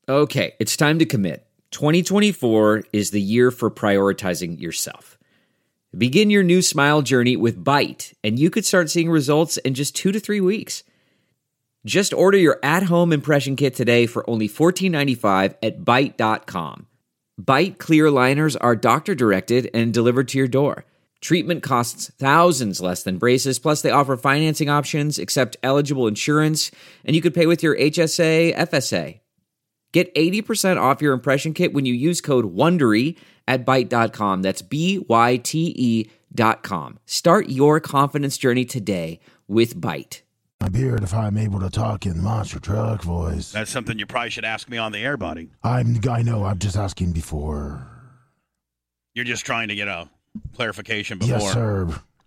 Okay, it's time to commit. 2024 is the year for prioritizing yourself. Begin your new smile journey with Byte, and you could start seeing results in just 2 to 3 weeks. Just order your at-home impression kit today for only $14.95 at Byte.com. Byte clear aligners are doctor-directed and delivered to your door. Treatment costs thousands less than braces, plus they offer financing options, accept eligible insurance, and you could pay with your HSA, FSA. Get 80% off your impression kit when you use code WONDERY at Byte.com. That's BYTE.com. Start your confidence journey today with Byte. My beard, if I'm able to talk in monster truck voice. That's something you probably should ask me on the air, buddy. I know, I'm just asking before. You're just trying to get a clarification before. Yes, sir.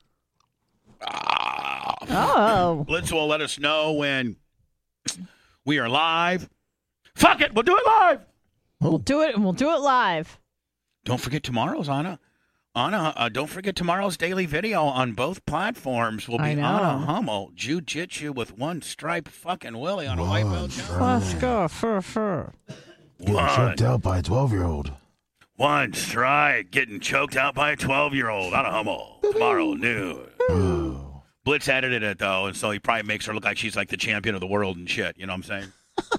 Blitz will let us know when we are live. Fuck it, we'll do it live. We'll do it, and we'll do it live. Don't forget tomorrow's, Anna. Anna, don't forget tomorrow's daily video on both platforms will be Anna Hummel, jiu-jitsu with one stripe fucking Willie on a white belt. Let's go. Getting choked out by a 12-year-old. One strike getting choked out by a 12-year-old. Anna Hummel. Tomorrow noon. Blitz edited it, though, and so he probably makes her look like she's like the champion of the world and shit. You know what I'm saying?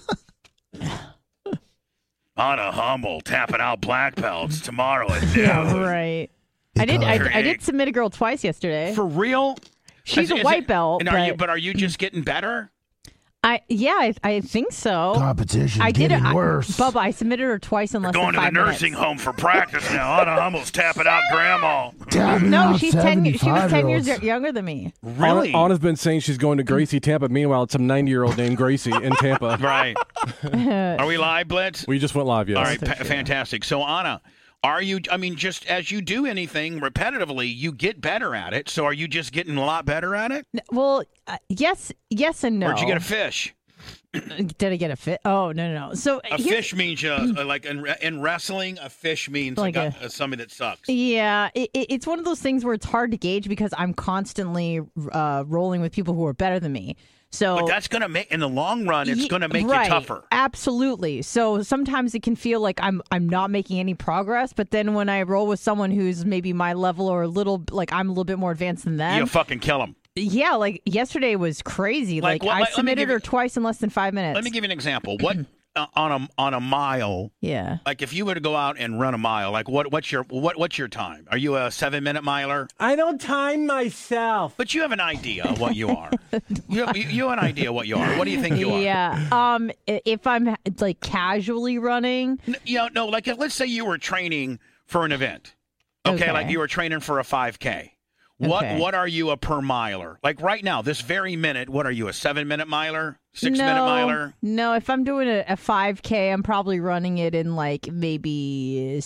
Anna Hummel tapping out black belts tomorrow at noon. Yeah, right. I did submit a girl twice yesterday. For real? She's a white belt. But are you just getting better? I think so. Competition's getting worse. Bubba, I submitted her twice in less than 5 minutes. Going to the nursing home for practice now. Anna Hummel's tapping out grandma. No, she was 10 years younger than me. Really? Anna's been saying she's going to Gracie, Tampa. Meanwhile, it's some 90-year-old named Gracie in Tampa. Right. Are we live, Blitz? We just went live, yes. All right, fantastic. So, Anna, just as you do anything repetitively, you get better at it. So are you just getting a lot better at it? Well, yes and no. Or did you get a fish? Did I get a fish? Oh, no. So a fish means, like in wrestling, a fish means like somebody that sucks. Yeah, it's one of those things where it's hard to gauge because I'm constantly rolling with people who are better than me. But that's going to make, in the long run, it's going to make you tougher. Absolutely. So sometimes it can feel like I'm not making any progress, but then when I roll with someone who's maybe my level or I'm a little bit more advanced than them. You fucking kill them. Yeah, like yesterday was crazy. I submitted her twice in less than 5 minutes. Let me give you an example. What on a mile? Yeah. Like if you were to go out and run a mile, like what's your time? Are you a 7-minute miler? I don't time myself. But you have an idea of what you are. you have an idea what you are. What do you think you are? Yeah. If I'm like casually running. No. Like let's say you were training for an event. Okay. Like you were training for a 5K. What are you a per miler? Like right now, this very minute, what are you, a 7-minute miler? 6-minute miler? No, if I'm doing a 5K, I'm probably running it in like maybe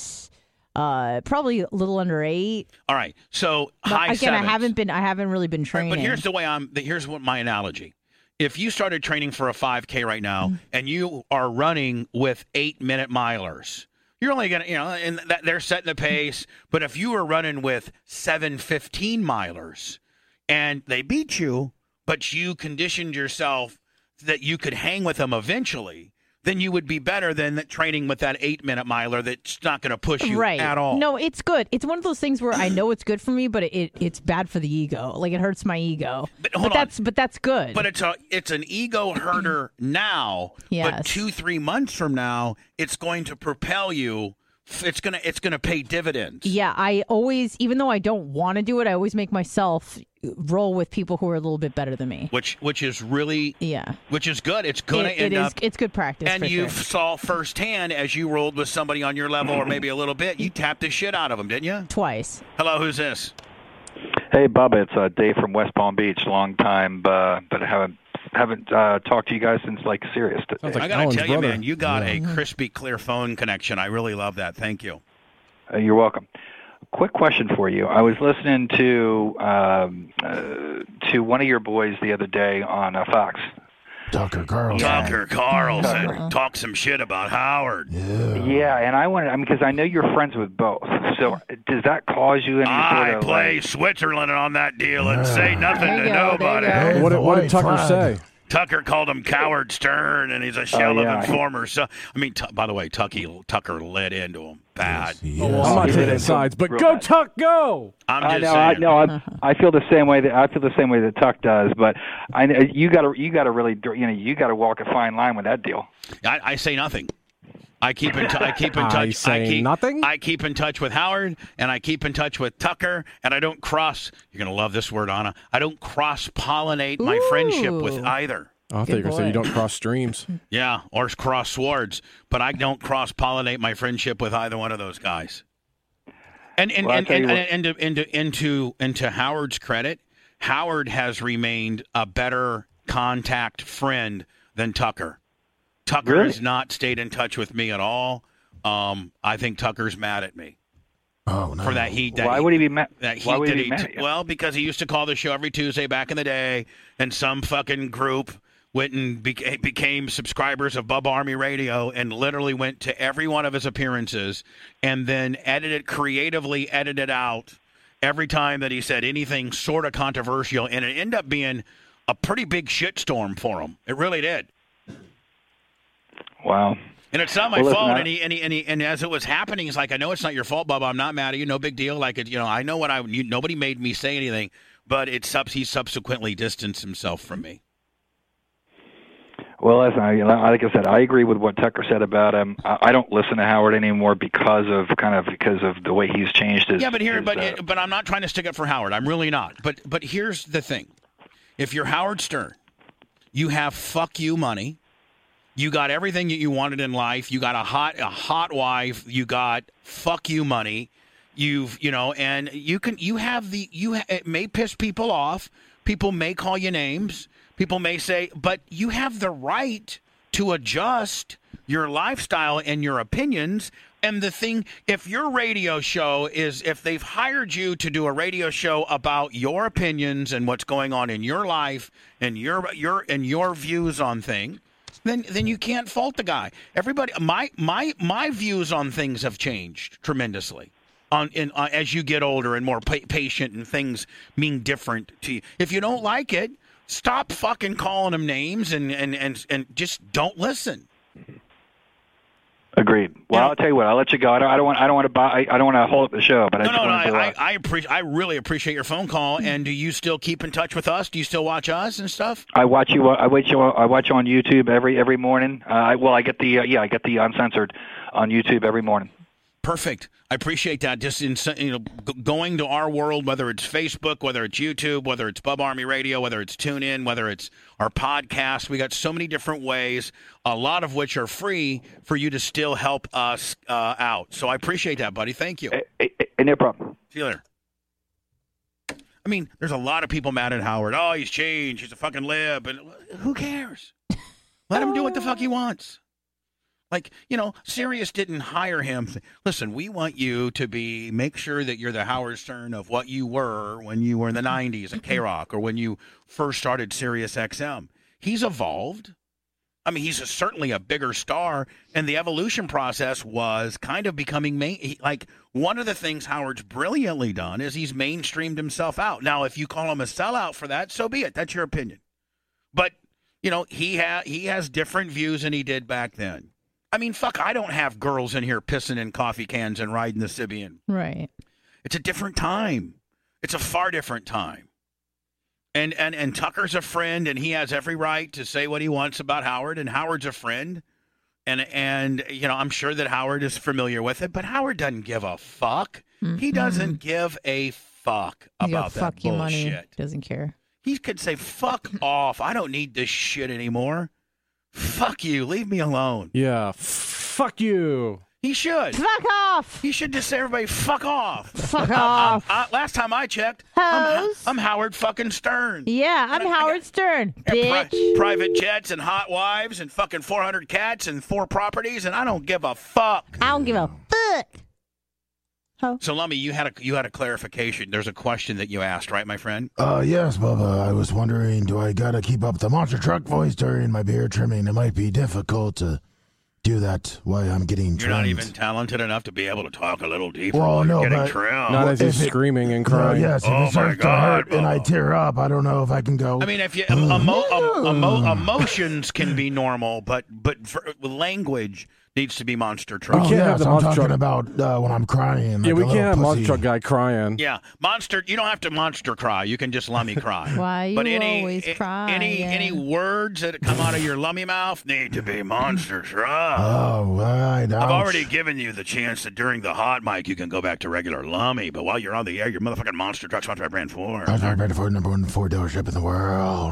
probably a little under 8. All right. So high again, sevens. I haven't really been training. Right, but here's what my analogy. If you started training for a 5K right now and you are running with 8-minute milers, you're only going to, and they're setting the pace. But if you were running with 7:15 milers and they beat you, but you conditioned yourself that you could hang with them eventually, then you would be better than training with that 8-minute miler that's not going to push you at all. No, it's good. It's one of those things where I know it's good for me, but it's bad for the ego. Like it hurts my ego. But that's good. But it's an ego hurter now. Yes. But 2-3 months from now, it's going to propel you. It's gonna pay dividends. Yeah, I always, even though I don't want to do it, I always make myself roll with people who are a little bit better than me. Which is really which is good. It's gonna end up. It's good practice. And you saw firsthand as you rolled with somebody on your level or maybe a little bit, you tapped the shit out of them, didn't you? Twice. Hello, who's this? Hey, Bubba, it's Dave from West Palm Beach. Long time, but I haven't talked to you guys since Sirius. I got to tell you, man, you got a crispy, clear phone connection. I really love that. Thank you. You're welcome. Quick question for you. I was listening to one of your boys the other day on Fox. Tucker Carlson. Tucker Carlson talk some shit about Howard. Yeah, and I wanted, because I know you're friends with both. So does that cause you any sort of? I play Switzerland on that deal and say nothing to nobody. What did Tucker say? Tucker called him Coward Stern, and he's a shell of informer. So, I mean, by the way, Tucker led into him bad. Yes, I'm not taking sides, but go bad. Tuck, go! I'm just saying. I feel the same way that Tuck does, but you got to really, you got to walk a fine line with that deal. I say nothing. I keep in touch. Nothing? I keep in touch with Howard, and I keep in touch with Tucker, and I don't cross. You're gonna love this word, Anna. I don't cross-pollinate my friendship with either. I thought you were going to say you don't cross streams. Yeah, or cross swords, but I don't cross-pollinate my friendship with either one of those guys. And into Howard's credit, Howard has remained a better contact friend than Tucker. Tucker has not stayed in touch with me at all. I think Tucker's mad at me. Oh, no. For that heat. Why would he be mad? Why would he be mad at you? Well, because he used to call the show every Tuesday back in the day, and some fucking group went and became subscribers of Bubba Army Radio and literally went to every one of his appearances and then creatively edited out every time that he said anything sort of controversial, and it ended up being a pretty big shitstorm for him. It really did. Wow. And it's not my fault. And as it was happening, he's like, I know it's not your fault, Bubba. I'm not mad at you. No big deal. Like, I know nobody made me say anything, but he subsequently distanced himself from me. Well, listen, like I said, I agree with what Tucker said about him. I don't listen to Howard anymore because of the way he's changed his. Yeah, but I'm not trying to stick up for Howard. I'm really not. But here's the thing: if you're Howard Stern, you have fuck you money. You got everything that you wanted in life. You got a hot wife. You got fuck you money. And it may piss people off. People may call you names. People may say, but you have the right to adjust your lifestyle and your opinions. And the thing, if your radio show if they've hired you to do a radio show about your opinions and what's going on in your life and your views on things, then you can't fault the guy. Everybody, my views on things have changed tremendously. As you get older and more patient, and things mean different to you. If you don't like it, stop fucking calling them names and just don't listen. Agreed. Well, I'll tell you what. I'll let you go. I don't want to hold up the show, but I really appreciate your phone call. And do you still keep in touch with us? Do you still watch us and stuff? I watch you. I watch you on YouTube every morning. I get the uncensored on YouTube every morning. Perfect. I appreciate that. Just going to our world, whether it's Facebook, whether it's YouTube, whether it's Bubba Army Radio, whether it's TuneIn, whether it's our podcast, we got so many different ways, a lot of which are free for you to still help us out. So I appreciate that, buddy. Thank you. No problem. See you later. I mean, there's a lot of people mad at Howard. Oh, he's changed. He's a fucking lib. And who cares? Let him do what the fuck he wants. Like, Sirius didn't hire him. Listen, we want you to make sure that you're the Howard Stern of what you were when you were in the 90s at K-Rock or when you first started Sirius XM. He's evolved. I mean, he's certainly a bigger star, and the evolution process was kind of becoming one of the things Howard's brilliantly done is he's mainstreamed himself out. Now, if you call him a sellout for that, so be it. That's your opinion. But, he has different views than he did back then. I mean, fuck, I don't have girls in here pissing in coffee cans and riding the Sibian. Right. It's a different time. It's a far different time. And Tucker's a friend, and he has every right to say what he wants about Howard, and Howard's a friend. And I'm sure that Howard is familiar with it, but Howard doesn't give a fuck. Mm-hmm. He doesn't give a fuck about that bullshit. Money. Doesn't care. He could say, fuck off. I don't need this shit anymore. Fuck you. Leave me alone. Yeah. Fuck you. He should. Fuck off. He should just say everybody, fuck off. Fuck off. Last time I checked, I'm Howard fucking Stern. Yeah, I'm Howard Stern, bitch. Private jets and hot wives and fucking 400 cats and 4 properties, and I don't give a fuck. I don't give a fuck. Oh. So, Lummy, you had a clarification. There's a question that you asked, right, my friend? Yes, Bubba. I was wondering, do I gotta keep up the monster truck voice during my beard trimming? It might be difficult to do that while I'm getting trimmed. You're not even talented enough to be able to talk a little deeper Well, while no, you're getting but- trimmed. Not as he's if it- screaming and No, crying. yes, if Oh it starts my to hurt God, and I Bubba. tear up, I don't know if I can go. I mean, if you emotions can be normal, but language needs to be monster truck. can't have yes, the I'm monster talking truck. about when I'm crying. Yeah, like we a can't little have monster pussy. truck guy crying. Yeah, monster. You don't have to monster cry. You can just lummy cry. Why you but always cry? any words that come out of your lummy mouth need to be monster truck. Oh, right. I've already given you the chance that during the hot mic you can go back to regular lummy, but while you're on the air, your motherfucking monster truck's sponsored by Brand 4. I was ready for number 1 Ford dealership in the world.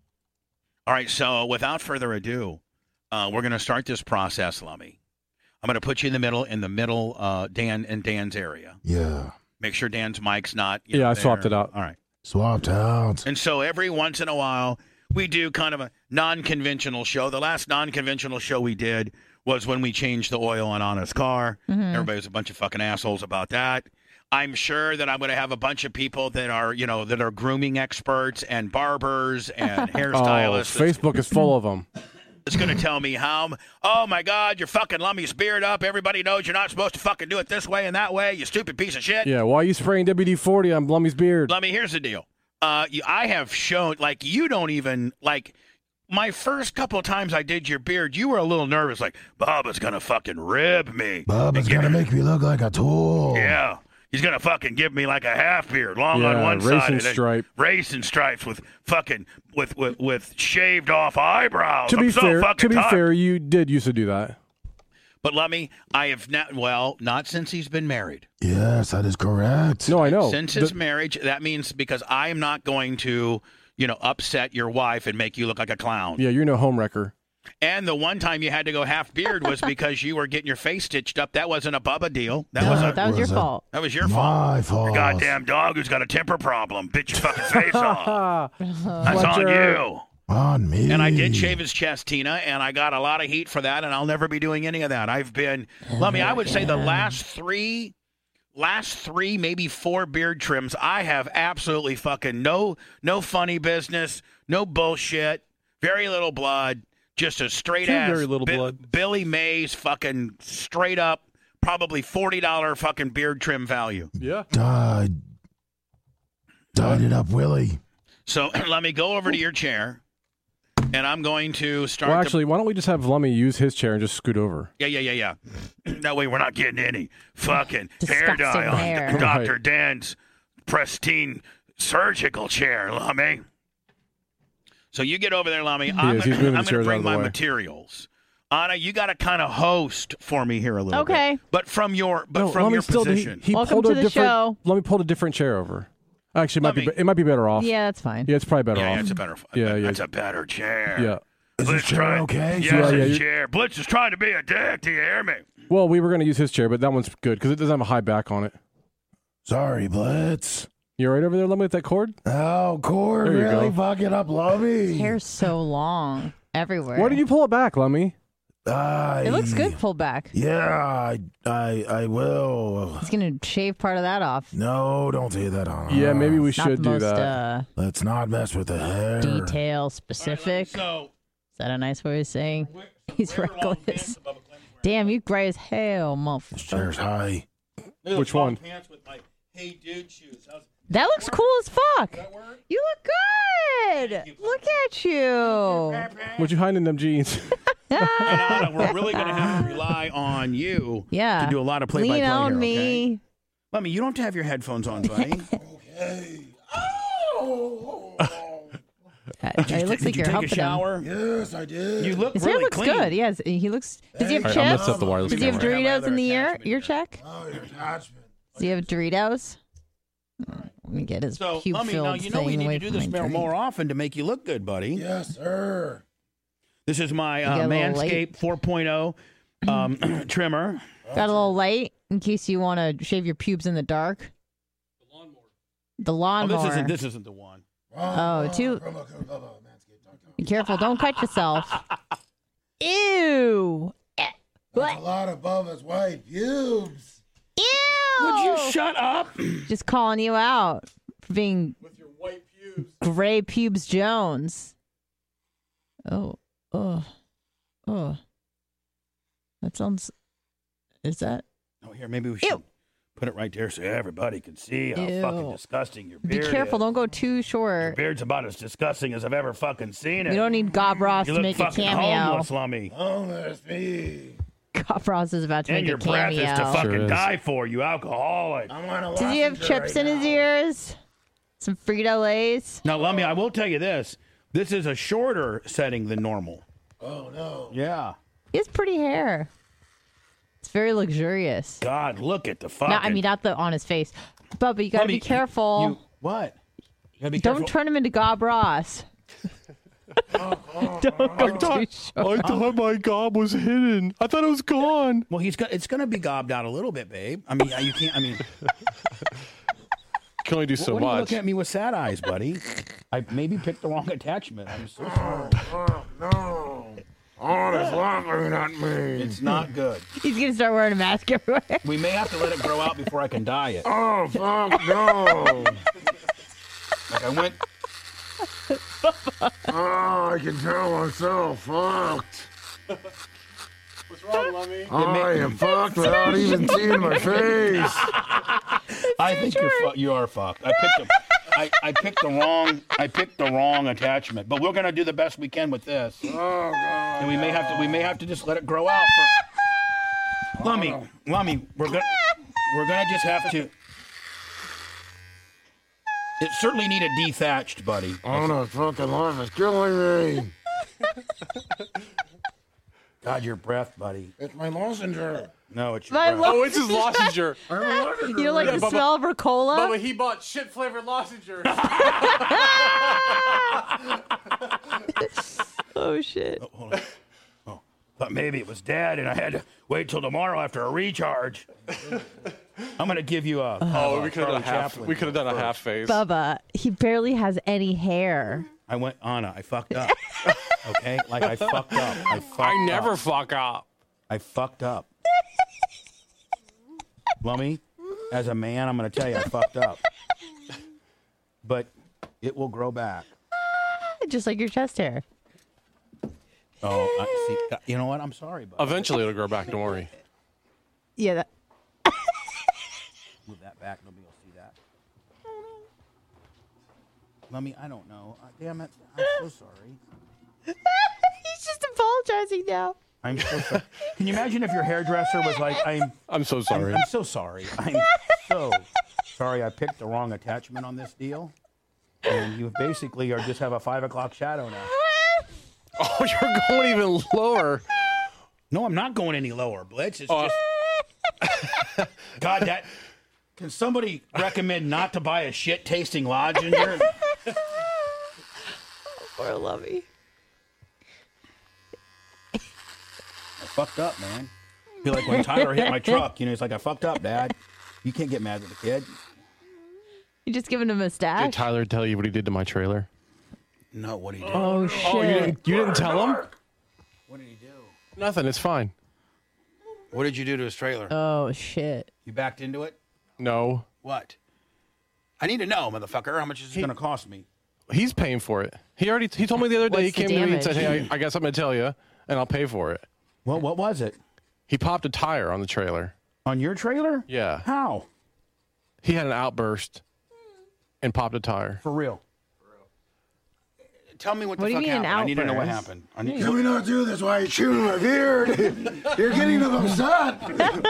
All right, so without further ado, we're going to start this process, lummy. I'm going to put you in the middle, Dan and Dan's area. Yeah. Make sure Dan's mic's not. Yeah, I swapped it out. All right. Swapped out. And so every once in a while, we do kind of a non-conventional show. The last non-conventional show we did was when we changed the oil on Anna's car. Everybody was a bunch of fucking assholes about that. I'm sure that I'm going to have a bunch of people that are, that are grooming experts and barbers and hairstylists. Oh, Facebook is full of them. It's going to tell me how, oh my God, you're fucking Lummy's beard up. Everybody knows you're not supposed to fucking do it this way and that way, you stupid piece of shit. Yeah, why are you spraying WD-40 on Blummy's beard? Lummy, here's the deal. I have shown, you don't even, my first couple of times I did your beard, you were a little nervous, Bubba's going to fucking rib me. Bubba's going to make me look like a tool. Yeah. He's going to fucking give me like a half beard, long on one side. racing and then stripe. Racing stripes with fucking, with shaved off eyebrows. To be tired. fair, you did used to do that. But Lummy, I have not since he's been married. Yes, that is correct. No, I know. Since his marriage, that means because I am not going to, upset your wife and make you look like a clown. Yeah, you're no homewrecker. And the one time you had to go half beard was because you were getting your face stitched up. That wasn't a Bubba deal. That was your fault. That was your My fault. fault. The goddamn dog who's got a temper problem bit your fucking face off. That's on Fletcher. you. On me. And I did shave his chest, Tina, and I got a lot of heat for that, and I'll never be doing any of that. I've been, Lummy, I would say the last three, maybe 4 beard trims, I have absolutely fucking no funny business, no bullshit, very little blood, just a straight ass Very little blood. Billy Mays fucking straight up, probably $40 fucking beard trim value. Yeah. Dyed it up, Willie. So let me go over to your chair, and I'm going to start. Well, actually, why don't we just have Lummy use his chair and just scoot over? Yeah. That way we're not getting any fucking hair Disgusting dye on hair. Dr. Right. Dan's pristine surgical chair, Lummy. So you get over there, Lummy. I'm is. He's moving the going to chairs out bring of the my way. materials. Anna, you got to kind of host for me here a little bit. Okay. But from your Lummy your still, position. He Welcome pulled to a the different. show. Lummy pulled a different chair over. Actually, Lummy. it might be better off. Yeah, that's fine. Yeah, it's probably better yeah, off. it's a better. Yeah. That's a better chair. Yeah. Is this chair okay? Yes, Yeah, his you- chair. Blitz is trying to be a dick. Do you hear me? Well, we were going to use his chair, but that one's good because it doesn't have a high back on it. Sorry, Blitz. You all right over there, Lummy, with that cord? Oh, Cord, There you really go. fucking up, Lummy. His hair's so long everywhere. Why did you pull it back, Lummy? It looks good pulled back. Yeah, I will. He's gonna shave part of that off. No, don't say that on. Yeah, maybe we Not the should do most that. Let's not mess with the hair. detail specific. So Is that a nice way of saying he's reckless? Damn, you gray as hell, This motherfucker. chair's high. Which one? Pants with my hey dude shoes. That looks cool as fuck. You look good. Look at you. What you hiding in them jeans? Anna, we're really going to have to rely on you Yeah. to do a lot of play-by-play Lean on here, me. okay? Let me. You don't have to have your headphones on, buddy. It looks like Did you you're take a humping him. shower? Yes, I did. You look His really hair looks clean. good. Yes, he looks. Does he have All right, I'm chips? gonna set the wireless Does he have camera. Doritos in the attachment ear here. check? Oh, your attachment. Does he have Doritos? Let me get his So, cube let me know. filled You know we thing need away to do from this my drink. more often to make you look good, buddy. Yes, sir. This is my get a little Manscaped 4.0 trimmer. Got a little light in case you want to shave your pubes in the dark. The Oh, lawnmower. this isn't the one. Be careful! Don't cut yourself. Ew! A lot of Bubba's white pubes. Ew! Would you shut up? Just calling you out for being with your white pubes, gray pubes Jones. Oh. That sounds. Is that? Oh, here, maybe we should put it right there so everybody can see how Ew. fucking disgusting your Be beard careful. is. Don't go too Your short. beard's about as disgusting as I've ever fucking seen it. You don't need Gob Ross You to look make a fucking cameo. homeless, Lummy. Homeless me. Gob Ross is about to And make your a breath cameo. is to fucking Sure is. die for, you alcoholic. I'm on a Does he have lozenge chips right in his now. ears? Some Frito Lays? Now, Lummy, I will tell you this. This is a shorter setting than normal. Oh no. Yeah. He has pretty hair. It's very luxurious. God, look at the fucking... No, I mean, not on his face. Bubba, you gotta Lummi, be careful. What? You gotta be Don't careful. turn him into Gob Ross. Don't go too short. I thought my gob was hidden. I thought it was gone. Well, it's going to be gobbed out a little bit, babe. I mean, you can't... I mean... Can only do so what are you much. looking at me with sad eyes, buddy? I maybe picked the wrong attachment. I'm so sorry. Oh no. Oh, it's laughing at me. It's not good. He's gonna start wearing a mask everywhere. We may have to let it grow out before I can dye it. Oh fuck no. Like I went... Oh, I can tell I'm so fucked. What's wrong, Lummy? I am fucked without even seeing my face. I think you are fucked. I picked the wrong attachment, but we're gonna do the best we can with this, Oh god. and we may have to just let it grow out. Lummy, we're gonna just have to. It certainly needed dethatched, buddy. Oh no, fucking life is killing me. God, your breath, buddy. It's my lozenger. No, it's your My breath. love- Oh, it's his lozenger. You don't like the Bubba- smell of Ricola? Bubba, he bought shit-flavored lozenger. Oh shit! Hold on. Oh, thought maybe it was Dad, and I had to wait till tomorrow after a recharge. I'm gonna give you a. Oh, we could have Charlie done a half. Chaplin We could have done a half face. Bubba, he barely has any hair. I went, Anna, I fucked up. Okay? Like, I fucked up. I never fuck up. I fucked up. Lummy, as a man, I'm going to tell you, I fucked up. But it will grow back. Just like your chest hair. Oh, see, you know what? I'm sorry, bud. Eventually, it'll grow back. Don't worry. Yeah, that. Move that back. Nobody will see that. Lummy, I don't know. Damn it. I'm so sorry. He's just apologizing now. I'm so sorry. Can you imagine if your hairdresser was like, I'm so sorry. I'm so sorry. I'm so sorry I picked the wrong attachment on this deal. And you basically are just have a 5 o'clock shadow now. Oh, you're going even lower. No, I'm not going any lower, Blitz. It's just... God, that... Can somebody recommend not to buy a shit-tasting lozenger? Poor Lovey. I fucked up, man. Feel like when Tyler hit my truck, he's like, I fucked up, Dad. You can't get mad at the kid. You just giving him a Did stash? Tyler tell you what he did to my trailer? No, what did he do? Oh shit! Oh, you didn't tell him? What did he do? Nothing. It's fine. What did you do to his trailer? Oh shit! You backed into it? No, What? I need to know, motherfucker. How much is this going to cost me? he's paying for it. He told me the other day. He What's the came to me and said, damage? "Hey, I got something to tell you, and I'll pay for it." Well, what was it? He popped a tire on the trailer. On your trailer? Yeah, How? he had an outburst and popped a tire. For real? Tell me what the What do you fuck mean an happened. I need to know what outburst? happened. I need Can we not do this while you're chewing my beard? You're getting them upset.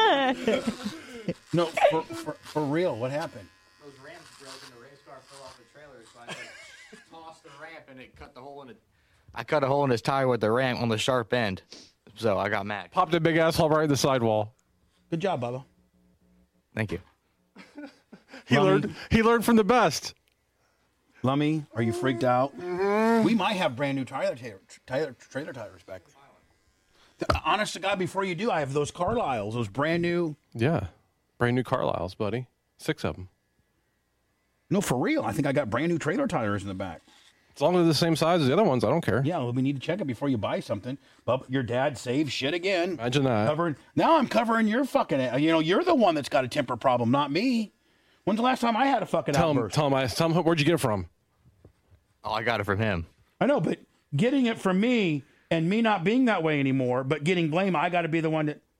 No, for real. What happened? Those ramps broke and the race car fell off the trailer, so I like, tossed the ramp and it cut the hole in it. I cut a hole in his tire with the ramp on the sharp end, so I got mad. Popped a big asshole right in the sidewall. Good job, Bubba. Thank you. He learned from the best. Lummy, are you freaked out? We might have brand new trailer tires back there. Honest to God, before you do, I have those Carlisles, those brand new. Yeah, brand new Carlisles, buddy. 6 of them. No, for real. I think I got brand new trailer tires in the back. As long as they're the same size as the other ones, I don't care. Yeah, well, we need to check it before you buy something. But your dad saved shit again. Imagine that. Now I'm covering your fucking. You're the one that's got a temper problem, not me. When's the last time I had a fucking outburst? Tell him, where'd you get it from? Oh, I got it from him. I know, but getting it from me and me not being that way anymore, but getting blame, I got to be the one that.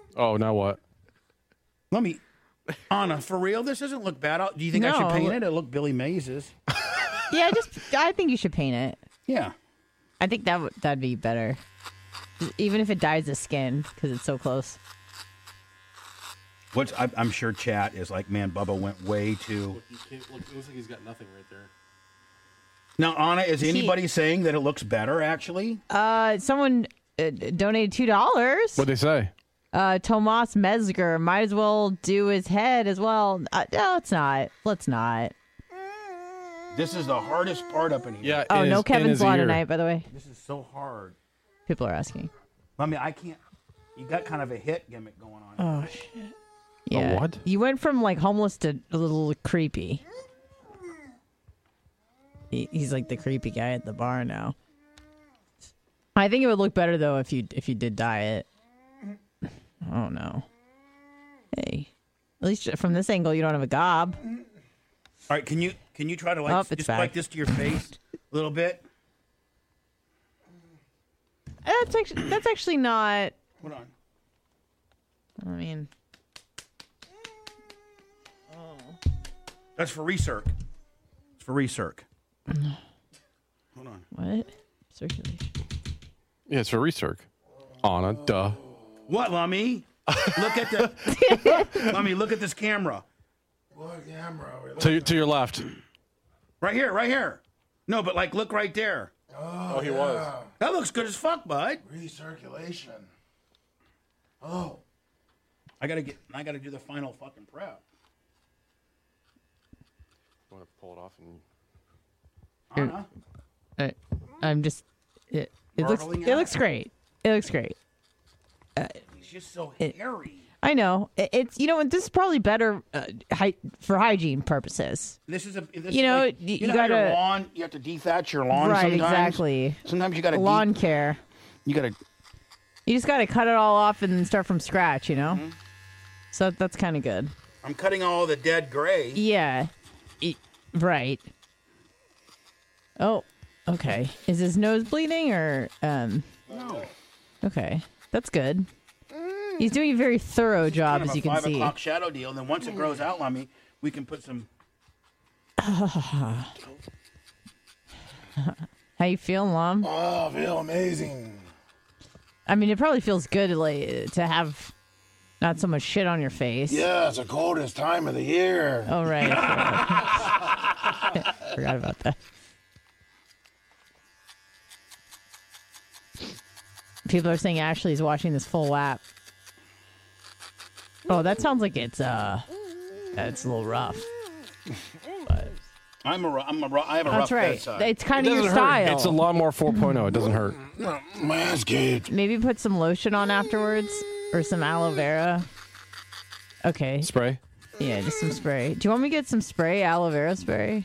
Oh, now what? Let me, Anna, for real, this doesn't look bad. Do you think I should No. paint it? It look Billy Mays's. Yeah, I think you should paint it. Yeah. I think that'd be better. Even if it dyes the skin, because it's so close. I'm sure chat is like, man, Bubba went way too. It looks like he's got nothing right there. Now, Anna, is anybody saying that it looks better, actually? Someone donated $2. What'd they say? Tomas Mezger, might as well do his head as well. No, let's not. Let's not. This is the hardest part up in here. Yeah. Oh, in no his- in Kevin's his Law ear. tonight, by the way. This is so hard. People are asking. I mean, I can't. You got kind of a hit gimmick going on. Oh, shit. Yeah. what? You went from like homeless to a little creepy. He's like the creepy guy at the bar now. I think it would look better though if you did dye it. I don't know. Hey, at least from this angle you don't have a gob. All right, can you try to Oh, it's just back. like this to your face a little bit? That's actually not. Hold on. I mean, That's for recirc. It's for recirc. Hold on. what? Circulation. Yeah, it's for recirc. Anna, duh. What, Lummy? Look at the. Lummy, look at this camera. What camera? To your left. Right here, right here. No, but like, look right there. Oh, he was. That looks good as fuck, bud. Recirculation. Oh. I gotta do the final fucking prep. I want to pull it off and. Anna, I'm just. It looks. Marveling It out. looks great. It looks great. he's just so hairy. I know. It's this is probably better for hygiene purposes. This is You know, like, you know how gotta- your lawn. You have to dethatch your lawn. Right, sometimes? exactly. Sometimes you gotta Lawn care. You gotta. You just got to cut it all off and start from scratch, Mm-hmm. So that's kind of good. I'm cutting all the dead gray. Yeah. Right. Oh, okay. Is his nose bleeding or No. Okay. That's good. He's doing a very thorough job, Kind of as a you can 5 see. o'clock shadow deal. And then once it grows out, Lummy, we can put some. How you feel, Mom? Oh, I feel amazing. I mean, it probably feels good to have not so much shit on your face. Yeah, it's the coldest time of the year. Oh, right. Forgot about that. People are saying Ashley's watching this full lap. Oh, that sounds like it's a little rough. But I have a rough that's right. bedside. It's kind of your Doesn't style. hurt. It's a Lawnmower 4.0. It doesn't hurt. Manscaped. Maybe put some lotion on afterwards or some aloe vera. Okay. Spray. Yeah, just some spray. Do you want me to get some spray, aloe vera spray?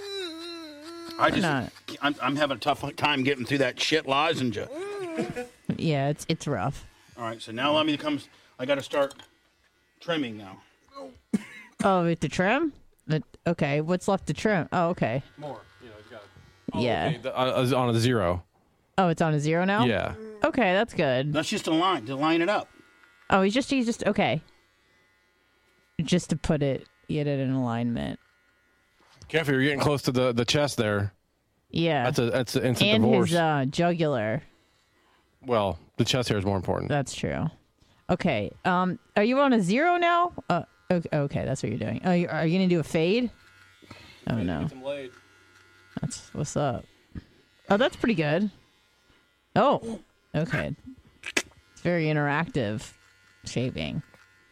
not? I'm having a tough time getting through that shit lozenge. Yeah, it's rough. All right, so now Lummy comes. I got to start trimming now. Oh, we have to trim? Okay, what's left to trim? Oh, okay. More. He's got. Yeah. Okay, on a 0. Oh, it's on a 0 now? Yeah. Okay, that's good. That's just a line to line it up. Oh, he's just okay. Just to get it in alignment. Careful, you're getting close to the chest there. Yeah. That's an instant and divorce. his jugular. Well, the chest hair is more important. That's true. Okay. Are you on a 0 now? Okay, that's what you're doing. Oh, are you gonna do a fade? Oh no. That's what's up. Oh, that's pretty good. Oh, okay. It's very interactive shaving.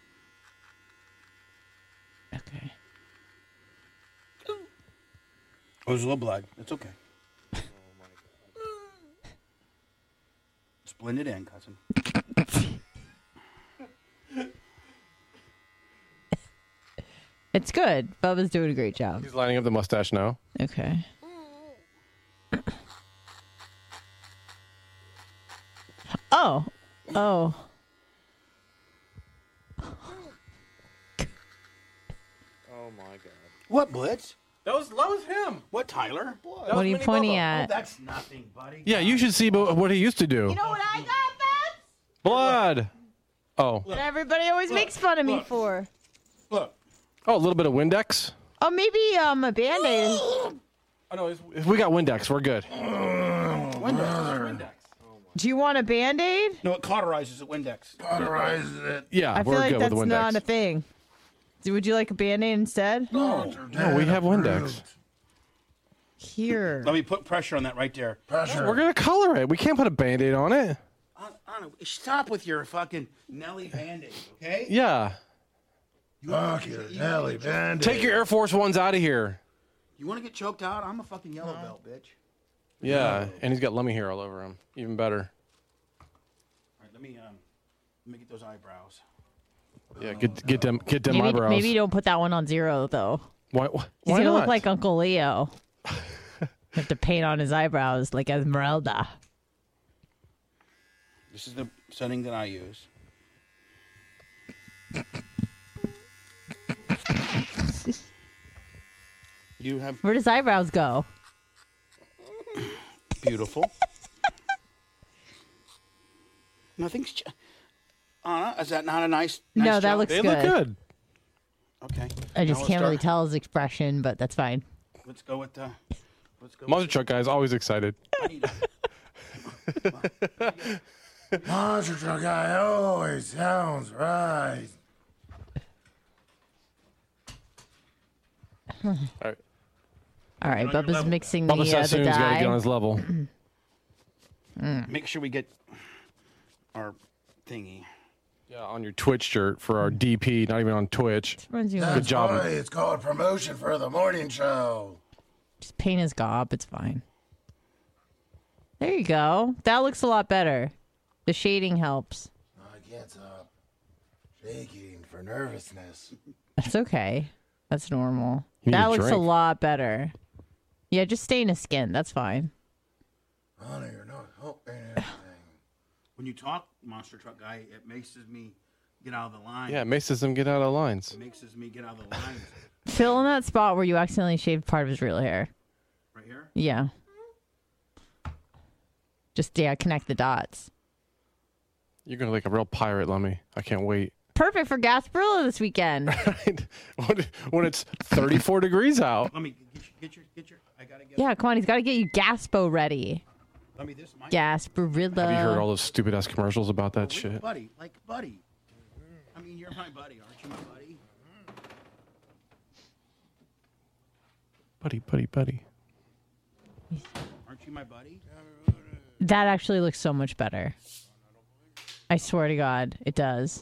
Okay. Oh, there's a little blood. It's okay. Just blend it in, cousin. It's good. Bubba's doing a great job. He's lining up the mustache now. Okay. Oh. Oh my god. What, Blitz? That was him. What, Tyler? What are you pointing Oh, at? that's nothing, buddy. Yeah, you should see what he used to do. You know what I got, Beth? Blood. Oh. That everybody always makes fun of me for. Look. Oh, a little bit of Windex? Oh, maybe a Band-Aid. Oh, no, if we got Windex, we're good. Windex. Do you want a Band-Aid? No, it cauterizes it. Windex. Cauterizes it. Yeah, I feel we're like good that's with Windex. not a thing. Would you like a Band-Aid instead? No, we have Windex. Here. Let me put pressure on that right there. Pressure. We're going to color it. We can't put a Band-Aid on it. Stop with your fucking Nelly Band-Aid, okay? Yeah. Fuck your Nelly Band-Aid. Take your Air Force Ones out of here. You want to get choked out? I'm a fucking yellow belt, bitch. Yeah, and he's got Lummy hair all over him. Even better. All right, let me get those eyebrows. Yeah, get them Maybe, eyebrows. maybe don't put that one on 0, though. Why He's going to not? look like Uncle Leo. Have to paint on his eyebrows like Esmeralda. This is the setting that I use. You have Where does eyebrows go? beautiful. Nothing's. Anna, is that not a nice No, that job? looks They good. look good. Okay. I just Now can't really let's tell his expression, but that's fine. Let's go with the. Let's go. Monster truck guy's always excited. Monster truck guy always sounds right. All right. All right, on your Bubba's level. mixing Bubba the Sassoon's got to dye. get on his level. Make sure we get our thingy. Yeah, on your Twitch shirt for our DP, not even on Twitch. Runs you That's job. why it's called promotion for the morning show. Just paint his gob. It's fine. There you go. That looks a lot better. The shading helps. I can't stop shaking for nervousness. That's okay. That's normal. You need That a looks a drink. lot better. Yeah, just stain his skin. That's fine. Honey, you're not helping anything. When you talk, monster truck guy, it makes me get out of the line. Yeah, it makes them get out of lines. It makes me get out of the lines. Fill in that spot where you accidentally shaved part of his real hair. Right here. Yeah. Just, connect the dots. You're going to look like a real pirate, Lummy. I can't wait. Perfect for Gasparilla this weekend. When it's 34 degrees out. Let me get your. I gotta get. Yeah, come on. He's got to get you Gaspo ready. Let me this. My Gasparilla. Have you heard all those stupid-ass commercials about that shit? buddy, like buddy. I mean, you're my buddy, aren't you, my buddy? Buddy. Aren't you my buddy? That actually looks so much better. I swear to God, it does.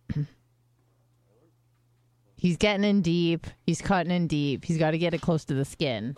He's getting in deep. He's cutting in deep. He's got to get it close to the skin.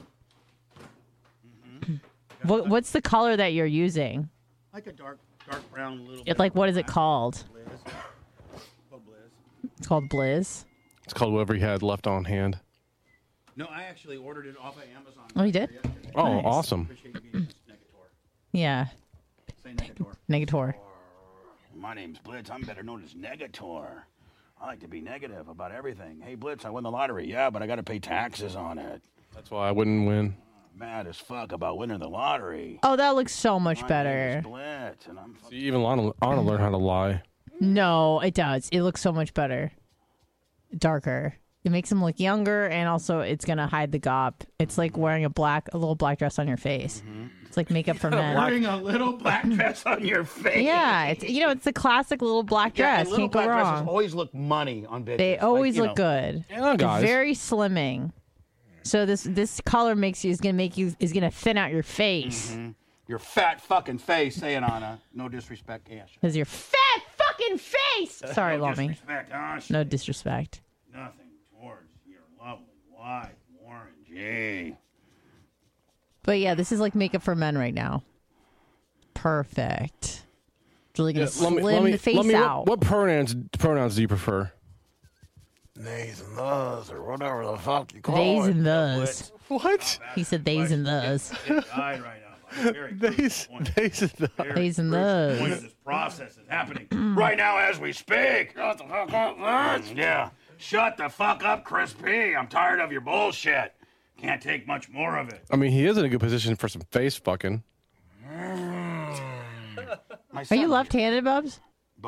What's the color that you're using? Like a dark brown little. It's like, what is it called? Blizz. Called Blizz. It's called Blizz. It's called whatever he had left on hand. No, I actually ordered it off of Amazon. Oh, you did? Yesterday. Oh, Nice. awesome. Appreciate you being Negator. Yeah. Say Negator. Negator. My name's Blitz. I'm better known as Negator. I like to be negative about everything. Hey, Blitz, I won the lottery. Yeah, but I got to pay taxes on it. That's why I wouldn't win. Mad as fuck about winning the lottery. Oh, that looks so much My better. name's Blitz, and I'm See, even Lana learn how to lie. No, it does. It looks so much better. Darker. It makes him look younger, and also it's gonna hide the gob. It's like wearing a little black dress on your face. It's like makeup for men. wearing a little black dress on your face. Yeah, it's the classic little black Yeah, dress. and little Can't go black dresses wrong. always look money on bitches. They Like, always you look know. good. Yeah, guys. Very slimming. So this color is gonna thin out your face Your fat fucking face. Say it, Anna. No disrespect. Yeah, sure. because your fat fucking face. Sorry, no Lummy. disrespect. No disrespect. Nothing towards your lovely wife, Warren G. But yeah, this is like makeup for men right now. Perfect. It's really gonna slim the face out. What pronouns do you prefer? Nathan Luz or whatever the fuck you call Theys it. and those. What? He said theys and those. Get died right now. Like, very Theys and those. Theys and those. This process is happening right now as we speak. Shut the fuck up, Lutz. Yeah. Shut the fuck up, Chris P. I'm tired of your bullshit. Can't take much more of it. I mean, he is in a good position for some face fucking. My Are son- you left-handed, Bubs? Both.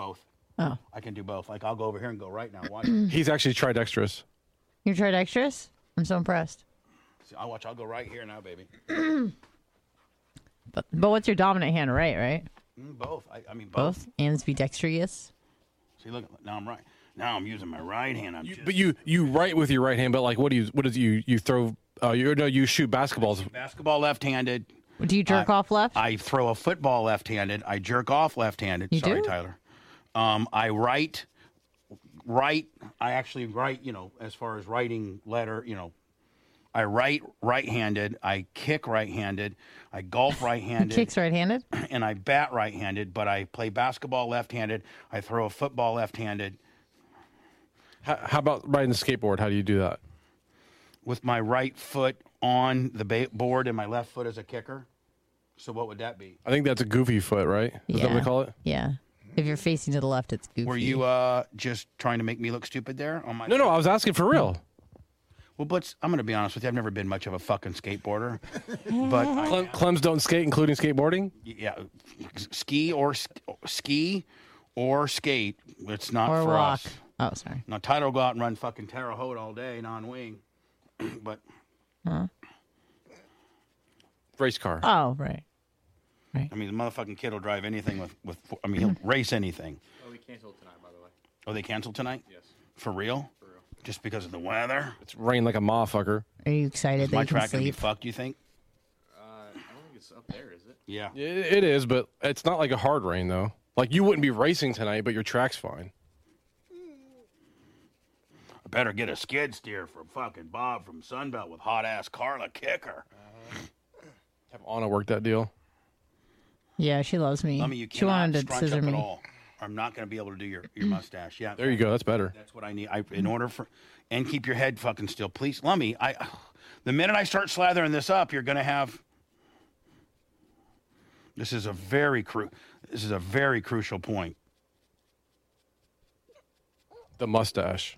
Oh. I can do both. Like, I'll go over here and go right now. Watch. He's actually tridextrous. You tried extras? I'm so impressed. See, I'll watch. I'll go right here now, baby. But what's your dominant hand, right? Both. I mean, both. Hands be dexterous. See, look. Now I'm right. Now I'm using my right hand. But you write with your right hand. But like, what is you throw? You shoot basketballs. Basketball left-handed. Do you jerk off left? I throw a football left-handed. I jerk off left-handed. You Sorry, do? Tyler. I write. I actually write. As far as writing letter, I write right-handed. I kick right-handed. I golf right-handed. Kicks right-handed? And I bat right-handed. But I play basketball left-handed. I throw a football left-handed. How about riding the skateboard? How do you do that? With my right foot on the board and my left foot as a kicker. So what would that be? I think that's a goofy foot, right? Is that what they call it? Yeah. If you're facing to the left, it's goofy. Were you just trying to make me look stupid there on my? No, I was asking for real. Well, Blitz, I'm going to be honest with you. I've never been much of a fucking skateboarder, but Clems don't skate, including skateboarding. Yeah, ski or skate. It's not or for walk. us. Oh, sorry. Now Tyler will go out and run fucking Terre Haute all day, non-wing, but Race car. Oh, right. I mean, the motherfucking kid will drive anything with. I mean, he'll race anything. Oh, we canceled tonight, by the way. Oh, they canceled tonight? Yes. For real? For real. Just because of the weather? It's rain like a motherfucker. Are you excited Is that my you can track gonna be sleep? fucked? You think? I don't think it's up there, is it? Yeah. It is, but it's not like a hard rain though. Like you wouldn't be racing tonight, but your track's fine. I better get a skid steer from fucking Bob from Sunbelt with hot ass Carla Kicker. Have Anna work that deal. Yeah, she loves me. I mean, you She cannot wanted to scrunch scissor up me. at all. I'm not going to be able to do your mustache. Yeah. There you go. That's better. That's what I need. In order for, and keep your head fucking still. Please, Lummy, the minute I start slathering this up, you're going to have, this is a very crucial point. The mustache.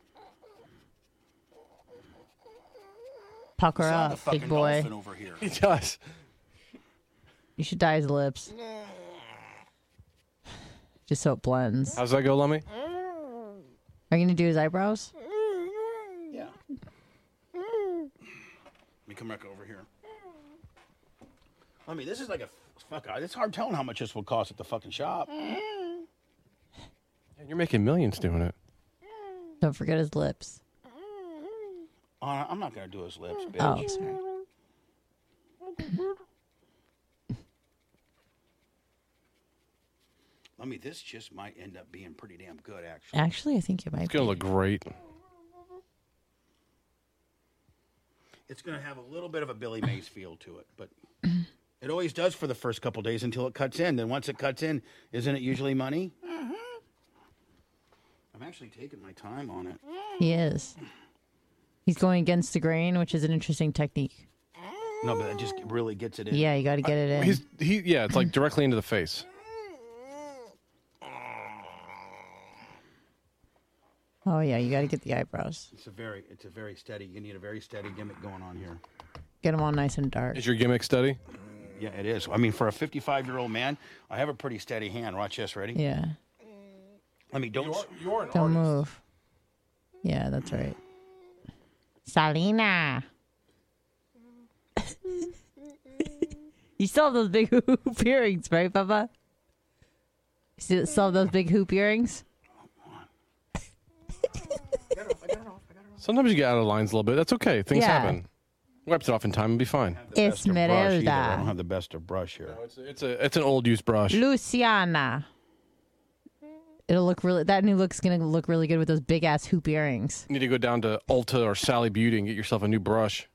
Pucker Saw the up, fucking big boy. dolphin over here. He does. You should dye his lips. Just so it blends. How's that go, Lummy? Are you going to do his eyebrows? Yeah. Let me come back over here. Lummy, this is like it's hard telling how much this will cost at the fucking shop. You're making millions doing it. Don't forget his lips. I'm not going to do his lips, bitch. Oh, sorry. Lummy, this just might end up being pretty damn good, actually. Actually, I think it might It's gonna look great. It's going to have a little bit of a Billy Mays feel to it, but it always does for the first couple days until it cuts in. Then once it cuts in, isn't it usually money? I'm actually taking my time on it. He is. He's going against the grain, which is an interesting technique. No, but it just really gets it in. Yeah, you got to get it in. It's like directly into the face. Oh yeah, you got to get the eyebrows. It's a very steady. You need a very steady gimmick going on here. Get them all nice and dark. Is your gimmick steady? Yeah, it is. I mean, for a 55-year-old man, I have a pretty steady hand. Watch this. Ready? Yeah. I mean, don't. You're an Don't move. Yeah, that's right. Salina. You still have those big hoop earrings, right, Papa? You still have those big hoop earrings? Sometimes you get out of lines a little bit. That's okay. Things Yeah. happen. Wiped it off in time and be fine. I don't Esmeralda. have the best of brush here. It's an old used brush. Luciana. It'll look really. That new look's gonna look really good with those big ass hoop earrings. You need to go down to Ulta or Sally Beauty and get yourself a new brush.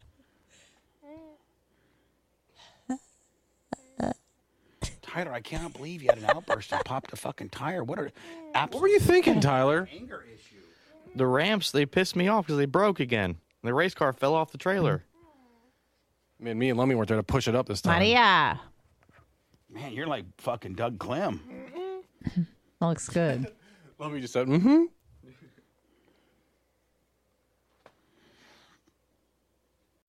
Tyler, I cannot believe you had an outburst and popped a fucking tire. What What were you thinking, Tyler? anger issue? The ramps, they pissed me off because they broke again. The race car fell off the trailer. Man, me and Lummy weren't there to push it up this time. Maria. Man, you're like fucking Doug Clem. That looks good. Lummy just said, mm-hmm.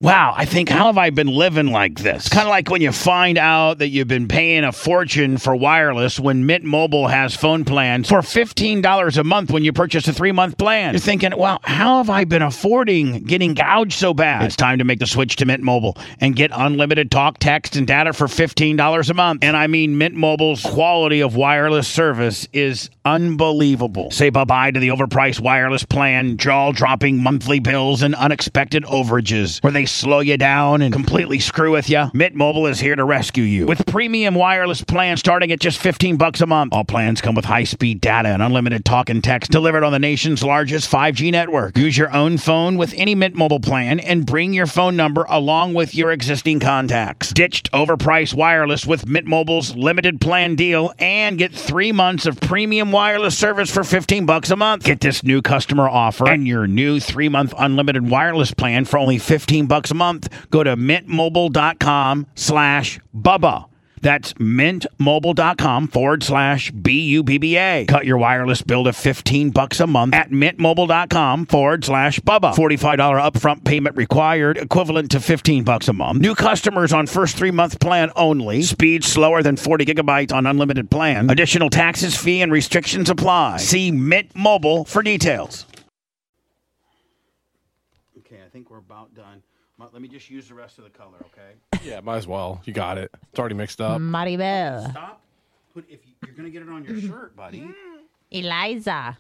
wow, I think, how have I been living like this? Kind of like when you find out that you've been paying a fortune for wireless when Mint Mobile has phone plans for $15 a month when you purchase a 3-month plan. You're thinking, wow, how have I been affording getting gouged so bad? It's time to make the switch to Mint Mobile and get unlimited talk, text, and data for $15 a month. And I mean, Mint Mobile's quality of wireless service is unbelievable. Say bye-bye to the overpriced wireless plan, jaw-dropping monthly bills, and unexpected overages where they slow you down and completely screw with you. Mint Mobile is here to rescue you with premium wireless plans starting at just $15 a month. All plans come with high-speed data and unlimited talk and text delivered on the nation's largest 5G network. Use your own phone with any Mint Mobile plan and bring your phone number along with your existing contacts. Ditched overpriced wireless with Mint Mobile's limited plan deal and get 3 months of premium wireless service for $15 a month. Get this new customer offer and your new 3-month unlimited wireless plan for only $15 a month. Go to mintmobile.com/Bubba. That's mintmobile.com/BUBBA. Cut your wireless bill to $15 a month at mintmobile.com/Bubba. $45 upfront payment required, equivalent to $15 a month. New customers on first 3-month plan only. Speed slower than 40 gigabytes on unlimited plan. Additional taxes, fee, and restrictions apply. See Mint Mobile for details. Okay, I think we're about done. Let me just use the rest of the color, okay? Yeah, might as well. You got it. It's already mixed up. Maribel. Stop. If you're going to get it on your shirt, buddy. Eliza.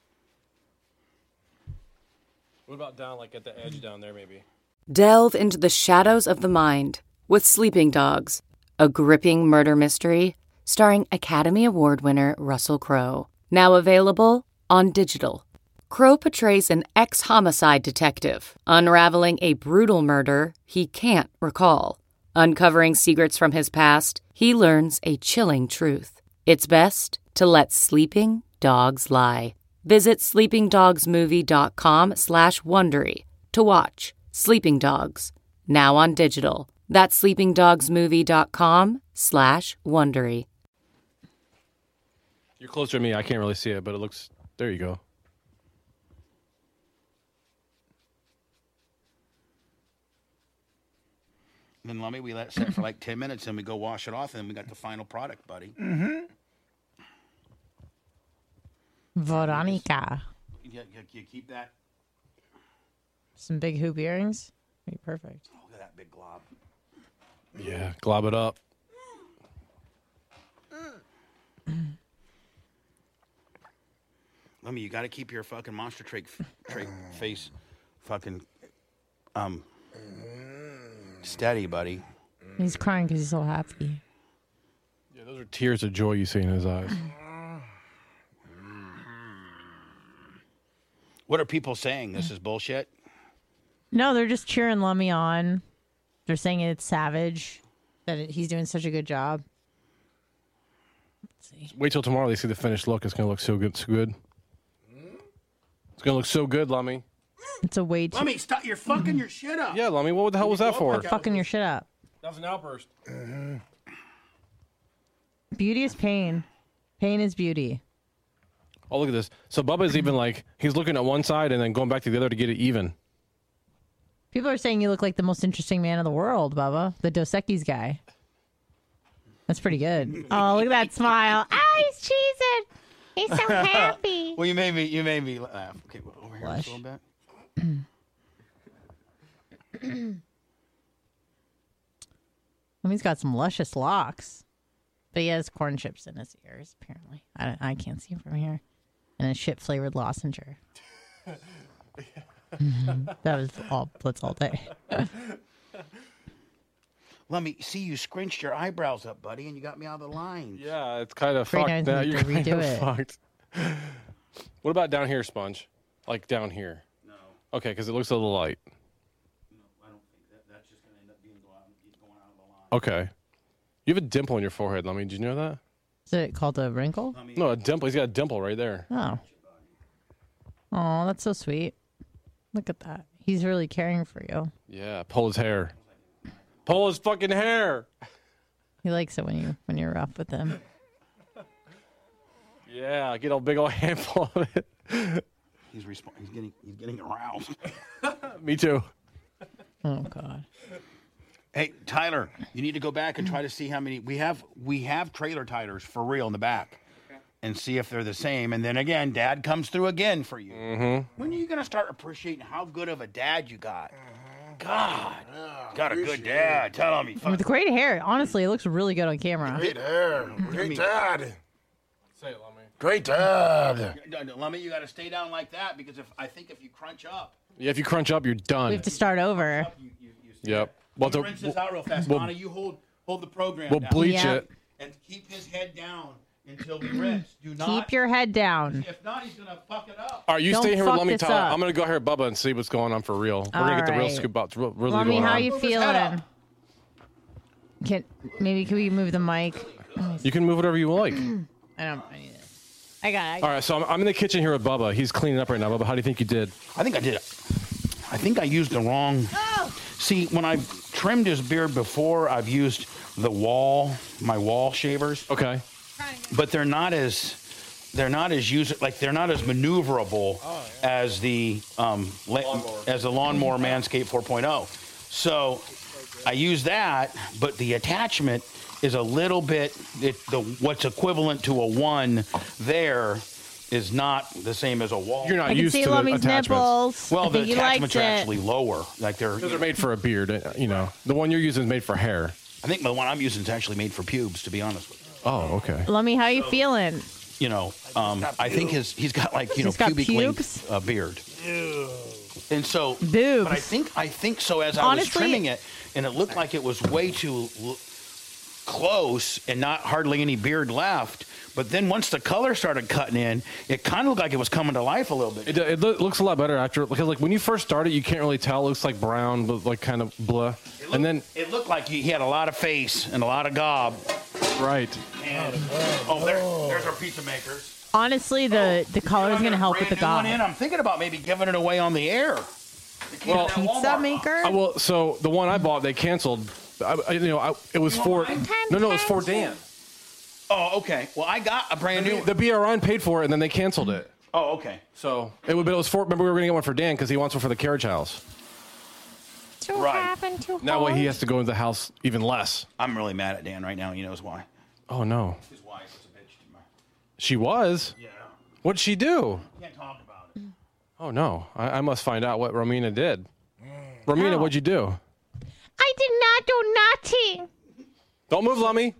What about down, like at the edge down there, maybe? Delve into the shadows of the mind with Sleeping Dogs, a gripping murder mystery starring Academy Award winner Russell Crowe. Now available on digital. Crowe portrays an ex-homicide detective unraveling a brutal murder he can't recall. Uncovering secrets from his past, he learns a chilling truth. It's best to let sleeping dogs lie. Visit sleepingdogsmovie.com/Wondery to watch Sleeping Dogs, now on digital. That's sleepingdogsmovie.com/Wondery. You're closer to me. I can't really see it, but it looks... There you go. Then let me, we let it sit for like 10 minutes and we go wash it off and then we got the final product, buddy. Veronica. You keep that. Some big hoop earrings. Be perfect. Oh, look at that big glob. Yeah, glob it up. Let me, you got to keep your fucking monster trait face fucking steady, buddy. He's crying because he's so happy. Yeah, those are tears of joy you see in his eyes. What are people saying? This is bullshit? No, they're just cheering Lummy on. They're saying it's savage, that he's doing such a good job. Let's see. Wait till tomorrow they see the finished look. It's going to look so good. So good. It's going to look so good, Lummy. It's a way too... Lummy, stop. You're fucking your shit up. Yeah, Lummy, what the hell was that for? Fucking your shit up. That was an outburst. Beauty is pain. Pain is beauty. Oh, look at this. So Bubba's even like, he's looking at one side and then going back to the other to get it even. People are saying you look like the most interesting man in the world, Bubba. The Dos Equis guy. That's pretty good. Oh, look at that smile. Ah, he's cheesing. He's so happy. Well, you made me laugh. Okay, well, over here Blush. a little bit. He's got some luscious locks. But he has corn chips in his ears, apparently. I can't see him from here. And a shit-flavored lozenge. That's all day. Let me see, you scrunched your eyebrows up, buddy, and you got me out of the lines. Yeah, it's kind of Pretty fucked nice now. to You're kind redo of it. fucked. What about down here, Sponge? Like down here? No, Okay, because it looks a little light. I don't think that's just going to end up being going out of the line. Okay. You have a dimple in your forehead, Lummy. Did you know that? Is it called a wrinkle? No, a dimple. He's got a dimple right there. Oh. Oh, that's so sweet. Look at that. He's really caring for you. Yeah, pull his hair. Pull his fucking hair. He likes it when you're rough with him. Yeah, get a big old handful of it. He's getting aroused. Me too. Oh God. Hey, Tyler, you need to go back and try to see how many we have. We have trailer titers for real in the back, and see if they're the same. And then again, Dad comes through again for you. Mm-hmm. When are you gonna start appreciating how good of a dad you got? God, got a good dad. Tell me. With great hair. Honestly, it looks really good on camera. Great hair. Great dad. Say it, Lummy. Great dad. Lummy, you got to stay down like that because if you crunch up. Yeah, if you crunch up, you're done. We have to start over. Yep. Well, rinse this out real fast. Anna, you hold the program. We'll down. bleach it. And keep his head down until we rinse. Do not Keep your head down. If not, he's gonna fuck it up. All right, you Don't stay here with fuck Lummy, this Tyler. up. I'm gonna go here with Bubba and see what's going on for real. We're gonna get the real Alright. scoop out. Really Lummy, going how on. you Move his head feeling? Can we move the mic? You can move whatever you like. I need it. I got it. All right, so I'm in the kitchen here with Bubba. He's cleaning up right now. Bubba, how do you think you did? I think I did it. I think I used the wrong. See, when I've trimmed his beard before, I've used my wall shavers. Okay. But they're not as maneuverable as the lawnmower Manscaped 4.0. So I use that, but the attachment is a little bit what's equivalent to a 1 there is not the same as a wall. You're not I can used see to the Lummy's attachments. nipples. Well, I the think he likes attachments are it. actually lower. Like Those are made for a beard, you know. The one you're using is made for hair. I think the one I'm using is actually made for pubes, to be honest with you. Oh, okay. Lummy, how you feeling? You know, I think he's got like, He's got pubic pubes? length beard. And so, Boobs. but I think so. As I was Honestly- trimming it, and it looked like it was way too close and not hardly any beard left. But then once the color started cutting in, it kind of looked like it was coming to life a little bit. It looks a lot better after, because like when you first started, you can't really tell. It looks like brown, but like kind of blah. And then It looked like he had a lot of face and a lot of gob. right. And, there's our pizza makers. Honestly, the color is going to help with the Brand new gob. one in. I'm thinking about maybe giving it away on the air. Well, Pizza maker? Well, so the one I bought, they canceled. It was for no, it was for Dan. Oh, okay. Well, I got a brand new. The BRN paid for it, and then they canceled it. Oh, okay. So it was for. Remember, we were gonna get one for Dan because he wants one for the carriage house. Right. That way, he has to go into the house even less. I'm really mad at Dan right now. He knows why. Oh no, His wife was a bitch to me. she was. Yeah. What'd she do? Can't talk about it. Oh no, I must find out what Romina did. Romina, what'd you do? I did not do nothing. Don't move, Lummy.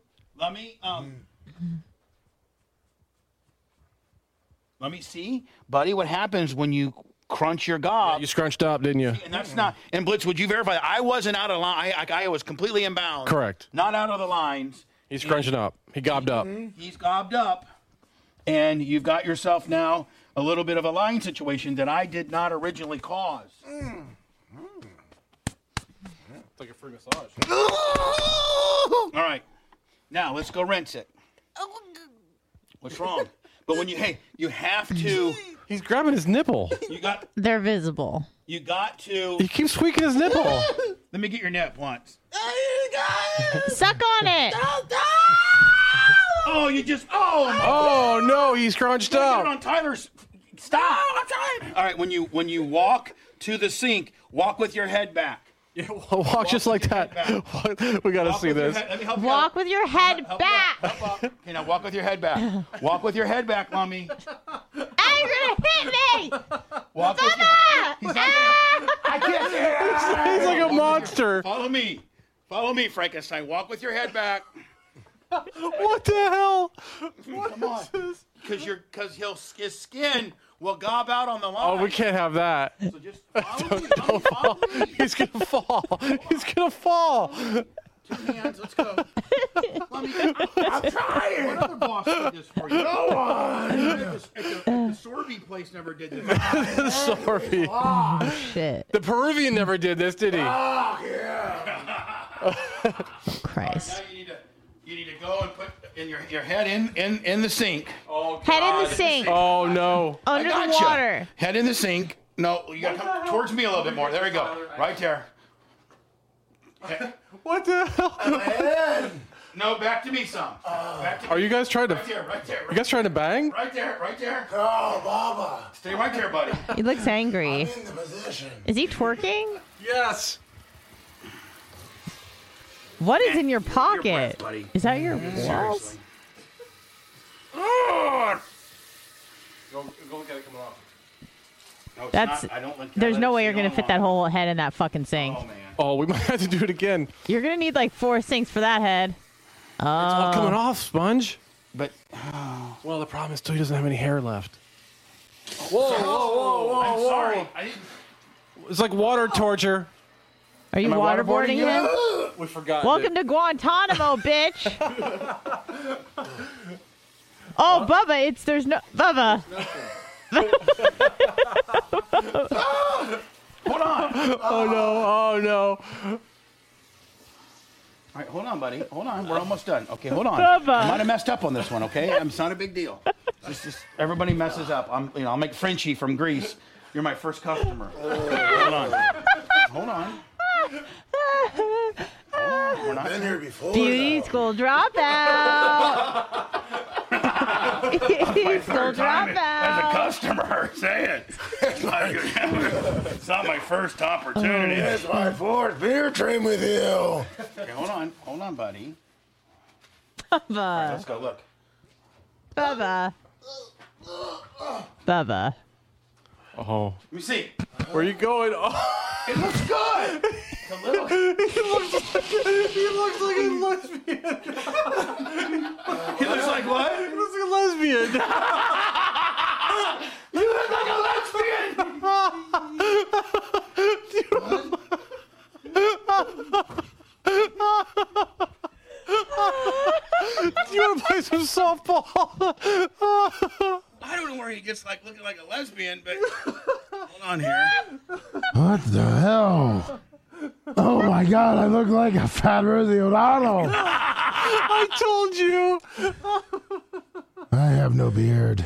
Let me see, buddy. What happens when you crunch your gob? You scrunched up, didn't you? And that's not. And Blitz, would you verify? I wasn't out of line. I was completely in bounds. Correct. Not out of the lines. He's crunching up. He gobbed up. He's gobbed up, and you've got yourself now a little bit of a line situation that I did not originally cause. It's like a free massage. All right, now let's go rinse it. What's wrong? But when you have to. He's grabbing his nipple. They're visible. You got to. He keeps squeaking his nipple. Let me get your nip once. Suck on it. Oh, you just. Oh, Oh no, he's crunched Get it up. on Tyler's. Stop! I'm trying. All right, when you walk to the sink, walk with your head back. Walk just like that. We got to see this. Let me help you Walk out. with your head Help back. you out. Help out. Okay, now walk with your head back. Walk with your head back, Mommy. You're gonna hit me. Walk with your. He's not gonna, I can't see it. He's like a monster. Follow me, Frankenstein. Walk with your head back. What the hell? Come on, because his skin will gob out on the line. Oh, we can't have that. So just follow me. He's gonna fall. He's gonna fall. Two hands, let's go. I'm trying. What other boss did this for you? No one. At the Sorbet place never did this. Sorry. Oh, shit. The Peruvian never did this, did he? Oh, yeah. Christ. Now you need to go and put your head in the sink. Head in the sink. Oh no. Under the Gotcha. water. Head in the sink. No, you gotta come towards me a little bit more. There we go. Right there. Okay. What the hell? No, back to me some. Back to Are you guys trying to? right there, right there. You guys trying to bang? Right there, right there. Oh, Baba. Stay right there, buddy. He looks angry. In the position. Is he twerking? Yes. What is in your pocket? breath, buddy. Is that your balls? Go look at it coming off. No, it's That's. not. I don't let There's let no it way sit you're gonna on fit that long. whole head in that fucking sink. Oh man. Oh, we might have to do it again. You're gonna need like 4 sinks for that head. It's all coming off, Sponge. But Well, the problem is, too, he doesn't have any hair left. I'm sorry. I didn't. It's like water torture. Are you Am I waterboarding him? We forgot. Welcome to Guantanamo, bitch. Oh, Bubba, there's no Bubba. Hold on. Oh no. All right, hold on, buddy. Hold on. We're almost done. Okay, hold on. Bubba. I might have messed up on this one. Okay, it's not a big deal. Just everybody messes up. I'll make Frenchie from Greece. You're my first customer. Hold on. Hold on. We're not Been here before. Beauty school dropout. Beauty school as a dropout. customer. Say it. It's not my first opportunity. It's my fourth beer train with you. Okay, hold on, buddy. Bubba. Let's go. Look. Bubba. Bubba. Oh, Let me see. where are you going? Oh. It looks good. It's a little. He looks like a lesbian. He looks like what? He looks like a lesbian. You look like a lesbian. Do you want to play some softball? I don't know where he gets like looking like a lesbian, but hold on here. What the hell? Oh my God, I look like a fat Rosie O'Donnell. I told you. I have no beard.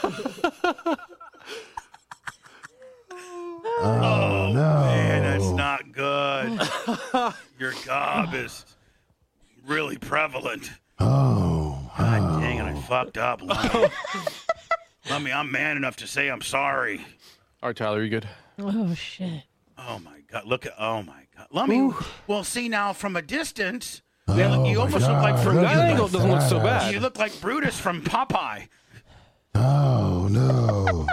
Oh no. Man, that's not good. Your gob is really prevalent. Oh. God dang it, I fucked up. Lummy, I'm man enough to say I'm sorry. All right, Tyler, you good? Oh shit. Oh my God, oh my God. Lummy, well, see now from a distance, you almost look like From that angle, it doesn't look so bad. you look like Brutus from Popeye. Oh no.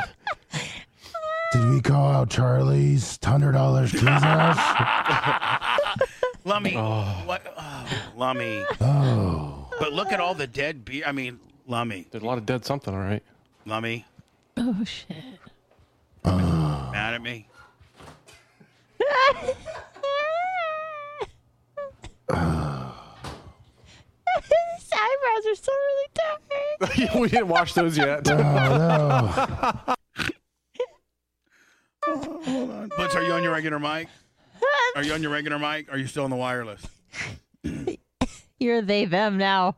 Did we call out Charlie's $100 Jesus? Lummy, what? Oh, Lummy. Oh. But look at all the dead beer. I mean, Lummy. There's a lot of dead something, all right. Lummy, Oh shit. mad at me? His eyebrows are still really dark. We didn't watch those yet. Oh no. Hold on. Butch, are you on your regular mic? Are you on your regular mic? Are you still on the wireless? You're they them now.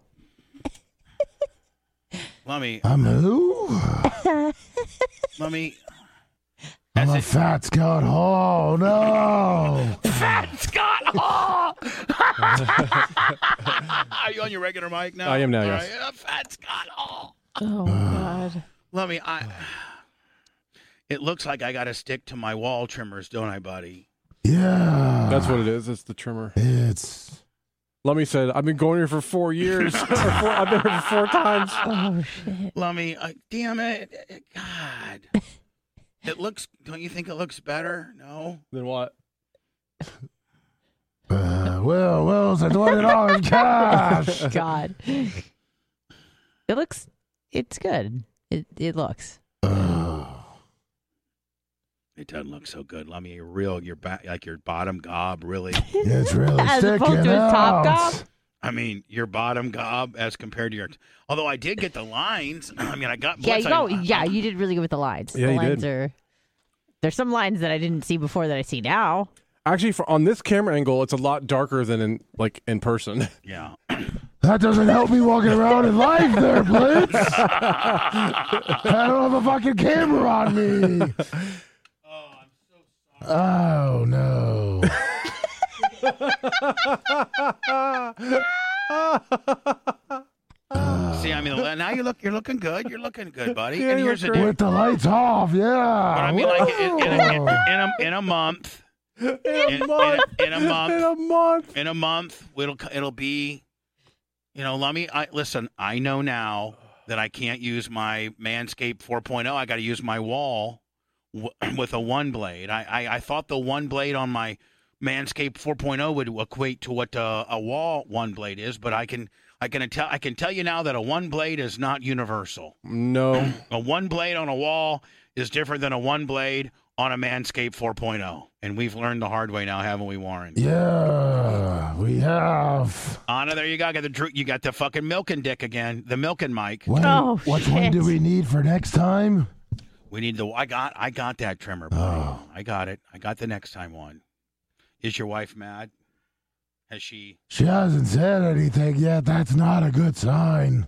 Lummy, I'm who? Lummy. I'm a fat Scott Hall. No. Fat Scott Hall! Are you on your regular mic now? I am now, All yes. right, Fat Scott Hall. Oh god. Lummy, it looks like I got to stick to my wall trimmers, don't I, buddy? Yeah. That's what it is. It's the trimmer. It's. Lummy said, I've been going here for 4 years. I've been here for 4 times. Oh shit. Lummy, damn it. God. It looks, don't you think it looks better? No? Then what? Well, it's a $20 cash. God. It's good. It looks. It doesn't look so good, Lummy. Your back, like your bottom gob, really. It's really As sticking opposed to his top out. gob? I mean, your bottom gob as compared to your. Although I did get the lines. I mean, I got. Yeah, Blitz, you did really good with the lines. Yeah, the you lines did. There's some lines that I didn't see before that I see now. Actually, on this camera angle, it's a lot darker than in person. Yeah. That doesn't help me walking around in life there, Blitz. I don't have a fucking camera on me. Oh, I'm so sorry. Oh, no. See, I mean, now you're looking good. You're looking good, buddy. Yeah, and you here's the look deal. With the lights off, yeah. But I mean, like Whoa. in a month, In a month. In a month, it'll be. Lummy. I know now that I can't use my Manscaped 4.0. I got to use my wall with a one blade. I thought the one blade on my Manscaped 4.0 would equate to what a wall one blade is, but I can tell you now that a one blade is not universal. No. A one blade on a wall is different than a one blade on a Manscaped 4.0. And we've learned the hard way now, haven't we, Warren? Yeah, we have. Anna, there you go. You got the fucking milking dick again. The milking mic. Which one do we need for next time? We need I got that trimmer, buddy. Oh. I got it. I got the next time one. Is your wife mad? Has she? She hasn't said anything yet. That's not a good sign.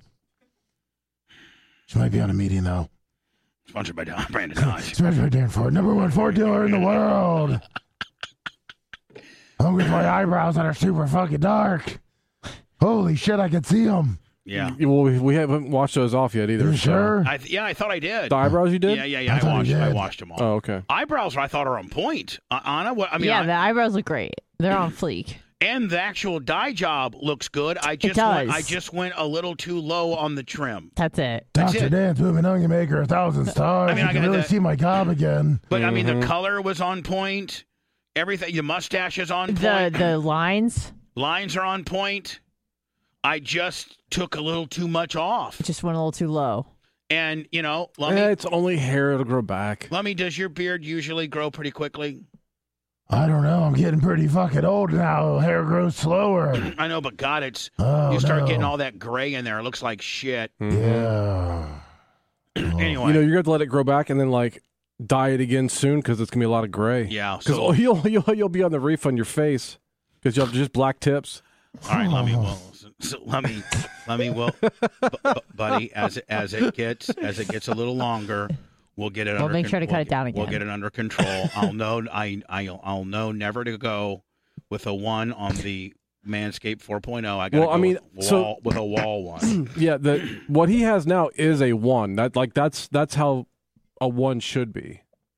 She might be on a meeting, though. Sponsored by Brandon Dodge. Sponsored by Dan Ford, #1 Ford dealer in the world. Hungry for my eyebrows that are super fucking dark. Holy shit, I can see them. Yeah. Well, we haven't washed those off yet either. You sure? I thought I did. The eyebrows you did? Yeah. I washed them all. Oh, okay. Eyebrows, I thought, are on point. Anna, the eyebrows look great. They're on fleek. And the actual dye job looks good. I just went a little too low on the trim. That's it. Dr. Dan's moving onion maker 1,000 stars. I can really see my gob again. But I mean, the color was on point. Everything. The mustache is on point. The lines are on point. I just took a little too much off. It just went a little too low. And Lummy, it's only hair. It'll grow back. Lummy, does your beard usually grow pretty quickly? I don't know. I'm getting pretty fucking old now. Hair grows slower. I know, but God, you start getting all that gray in there. It looks like shit. Yeah. Anyway, you're going to let it grow back and then dye it again soon because it's going to be a lot of gray. Yeah. Because you'll be on the reef on your face because you'll have just black tips. All right, Lummy. Well, Lummy. Well, buddy, as it gets a little longer. We'll get it. We'll make sure to cut it down again. We'll get it under control. I'll know. I'll know never to go with a one on the Manscaped 4.0. I got with a wall one. Yeah, what he has now is a one. That's how a one should be.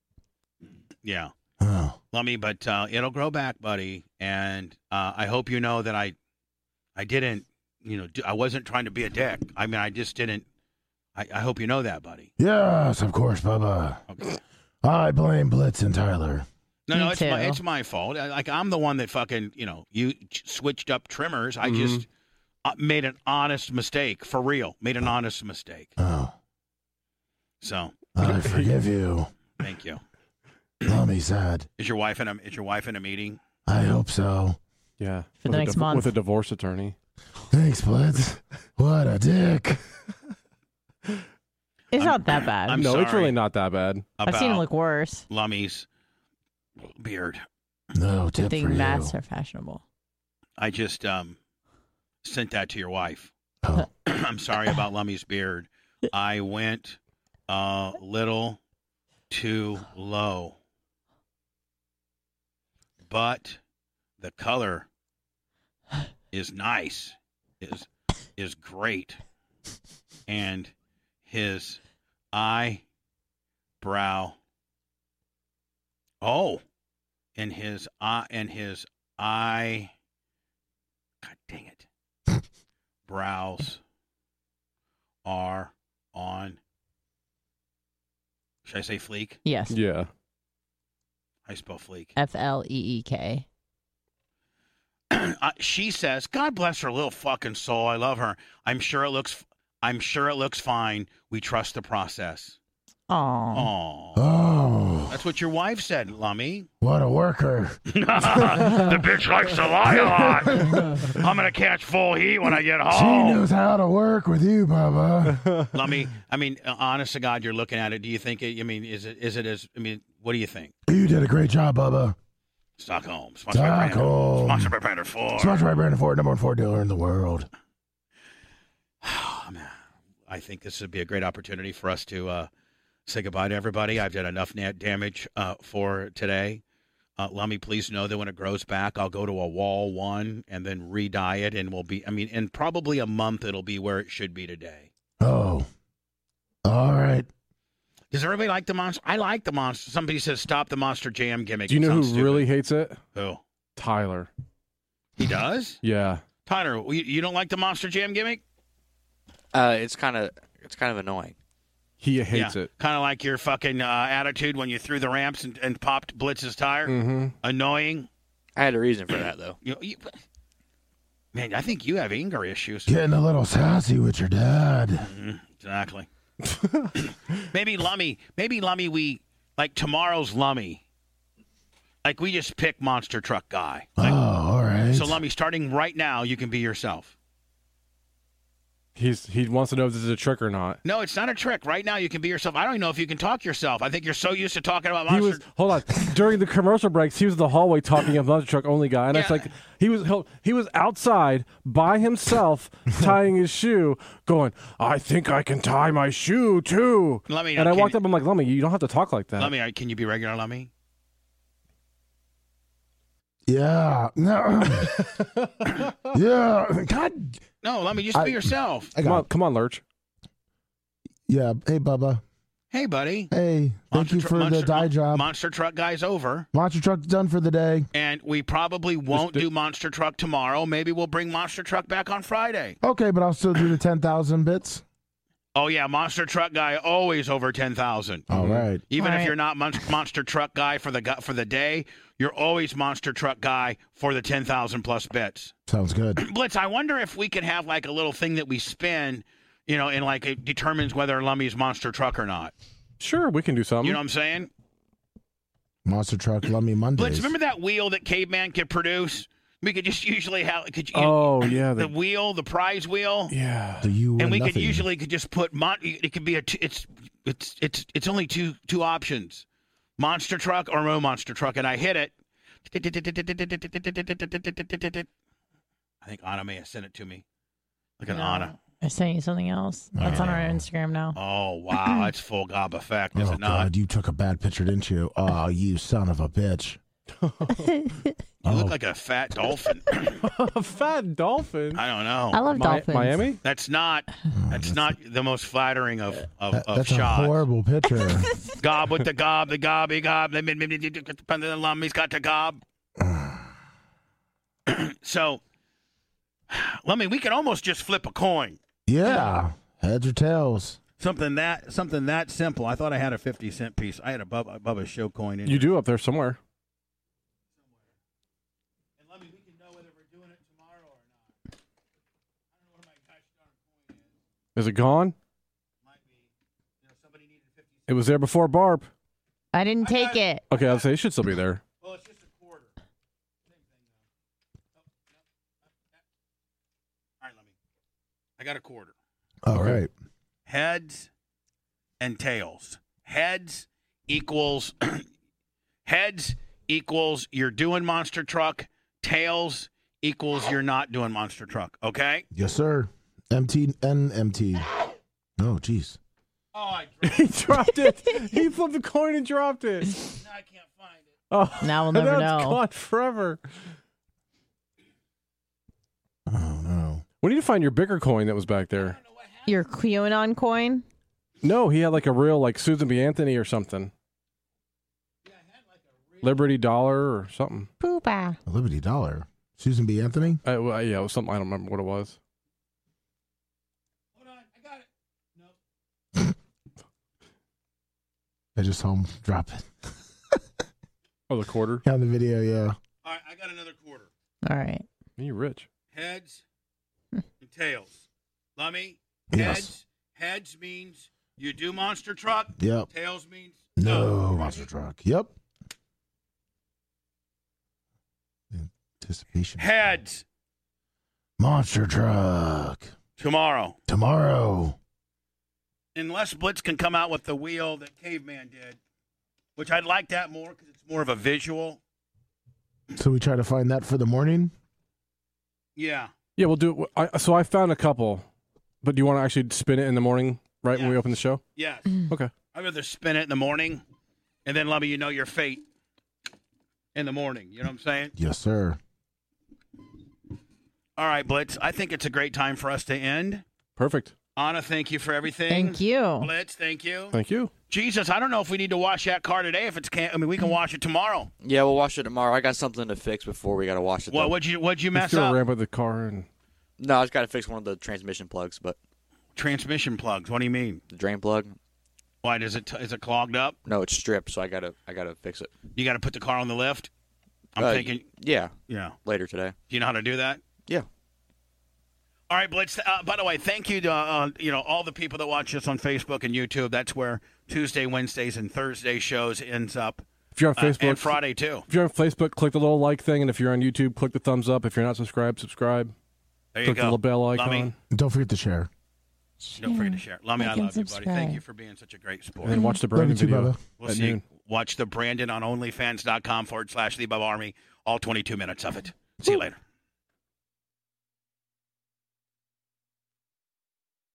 Yeah. Oh. Lummy, but it'll grow back, buddy. And I hope you know that I didn't. I wasn't trying to be a dick. I mean, I just didn't. I hope you know that, buddy. Yes, of course, Bubba. Okay. I blame Blitz and Tyler. No, it's my fault. I'm the one that fucking, you switched up trimmers. I just made an honest mistake, for real. Made an honest mistake. Oh. So. I forgive you. Thank you. Lummy said. Is your wife in a meeting? I hope so. Yeah. For the next month. With a divorce attorney. Thanks, Blitz. What a dick. It's not that bad. No, it's really not that bad. I've seen him look worse. Lummy's beard. No tip for you. Mats are fashionable. I just sent that to your wife. Oh. I'm sorry about Lummy's beard. I went a little too low. But the color is nice. Is great. And his eyebrow. And his eye. God dang it. Brows are on. Should I say fleek? Yes. Yeah. I spell fleek. FLEEK. She says, "God bless her little fucking soul. I love her. I'm sure it looks fine. We trust the process." Oh. That's what your wife said, Lummy. What a worker. The bitch likes to lie a lot. I'm going to catch full heat when I get home. She knows how to work with you, Bubba. Lummy, I mean, honest to God, you're looking at it. Do you think what do you think? You did a great job, Bubba. Stockholm. Sponsored by Brandon Ford. Sponsored by Brandon Ford, #1 Ford dealer in the world. Oh, man. I think this would be a great opportunity for us to say goodbye to everybody. I've done enough damage for today. Lummy, please know that when it grows back, I'll go to a wall one and then re-dye it, and in probably a month, it'll be where it should be today. Oh. All right. Does everybody like the monster? I like the monster. Somebody says stop the Monster Jam gimmick. Do you know who Sounds stupid. really hates it? Who? Tyler. He does? Yeah. Tyler, you don't like the Monster Jam gimmick? It's kind of annoying. He hates it. Kind of like your fucking attitude when you threw the ramps and popped Blitz's tire. Mm-hmm. Annoying. I had a reason for that, though. Man, I think you have anger issues. Getting a little sassy with your dad. Exactly. Maybe Lummy, we, like tomorrow's Lummy, like we just pick Monster Truck Guy. Like, all right. so Lummy, starting right now, you can be yourself. He wants to know if this is a trick or not. No, it's not a trick. Right now, you can be yourself. I don't even know if you can talk yourself. I think you're so used to talking about Monster. Hold on. During the commercial breaks, he was in the hallway talking about Monster Truck Only guy, and it's like he was outside by himself tying his shoe, going, "I think I can tie my shoe too." And I walked up, I'm like, "Lummy, you don't have to talk like that." Lummy, can you be regular, Lummy? Yeah. No. Yeah. God. No, Lummy, just be yourself. Come on, Lurch. Yeah. Hey, Bubba. Hey, buddy. Hey. Thank you for the dye job. Monster Truck Guy's over. Monster Truck's done for the day. And we probably won't do Monster Truck tomorrow. Maybe we'll bring Monster Truck back on Friday. Okay, but I'll still do the 10,000 bits. Oh, yeah, Monster Truck Guy always over 10,000. All right. Even if you're not Monster Truck Guy for the day, you're always Monster Truck Guy for the 10,000 plus bits. Sounds good. Blitz, I wonder if we could have like a little thing that we spin, and like it determines whether Lummy's Monster Truck or not. Sure, we can do something. You know what I'm saying? Monster Truck Lummy Mondays. Blitz, remember that wheel that Caveman could produce? We could just usually have. The wheel, the prize wheel. Yeah. And we could usually just put it could be it's only two options, Monster Truck or no Monster Truck, and I hit it. I think Anna may have sent it to me. Look at Anna. I sent you something else. That's on our Instagram now. Oh wow, that's full gob effect, is it not? God, you took a bad picture, didn't you? Oh, you son of a bitch. You look like a fat dolphin. A fat dolphin? I don't know. I love dolphins. Miami? That's not the most flattering of that's shots. A horrible picture. Gob with the gob, the gobby gob. The Lummy's got the gob. So, Lummy, we could almost just flip a coin. Yeah. Heads or tails. Something that simple. I thought I had a 50-cent piece. I had a Bubba Show coin in You do up there somewhere. And Lummy, we can know whether we're doing it tomorrow or not. I don't know where my gosh darn coin is. Is it gone? Might be. Somebody needed 50 cents. It was there before Barb. I didn't take it. Okay, I'll say it should still be there. Well, it's just a quarter. Same thing, though. All right, Lummy. I got a quarter. All right. Heads and tails. Heads equals you're doing Monster Truck. Tails equals you're not doing Monster Truck. Okay? Yes, sir. MT and MT. Oh, jeez. Oh, He dropped it. He flipped the coin and dropped it. Now I can't find it. Oh, Now we'll never now it's know. gone forever. Oh, no. We need to find your bigger coin that was back there. Your QAnon coin? No, he had like a real like Susan B. Anthony or something. Liberty Dollar or something. Poopa. A Liberty Dollar. Susan B. Anthony? Well, yeah, it was something. I don't remember what it was. Hold on. I got it. Nope. I just saw him drop it. Oh, the quarter? On the video, yeah. All right, I got another quarter. All right. You're rich. Heads and tails. Lummy, Yes. heads means you do Monster Truck. Yep. Tails means No Monster Truck. Yep. Anticipation. Heads Monster Truck. tomorrow. Tomorrow. Unless Blitz can come out with the wheel that Caveman did, which I'd like that more because it's more of a visual. So we try to find that for the morning? Yeah. Yeah, we'll do it. So I found a couple, but do you want to actually spin it in the morning, right when we open the show? Yes. Okay. I'd rather spin it in the morning, and then, Lummy, you know your fate in the morning. You know what I'm saying? Yes, sir. All right, Blitz. I think it's a great time for us to end. Perfect. Anna, thank you for everything. Thank you. Blitz, thank you. Thank you. Jesus, I don't know if we need to wash that car today. If it's can't, I mean, we can wash it tomorrow. Yeah, we'll wash it tomorrow. I got something to fix before we got to wash it. Well, though. what'd you mess Still up? ran by the car and No, I just got to fix one of the transmission plugs, but Transmission plugs. What do you mean? the drain plug. Why is it clogged up? No, it's stripped, so I gotta fix it. You got to put the car on the lift. I'm thinking. Yeah, Yeah. later today. Do you know how to do that? Yeah. All right, Blitz. By the way, thank you to all the people that watch us on Facebook and YouTube. That's where Tuesday, Wednesdays, and Thursday shows ends up. if you're on Facebook, and Friday too. if you're on Facebook, click the little like thing, and if you're on YouTube, click the thumbs up. If you're not subscribed, subscribe. There you Click the go. little bell icon. Lummy, Don't forget to share. don't forget to share. Lummy, I Like and love you, buddy. subscribe. Thank you for being such a great sport. And watch the Love you Brandon too, video brother. We'll at see. noon. Watch the Brandon on OnlyFans.com/The Above Army. All 22 minutes of it. See you later.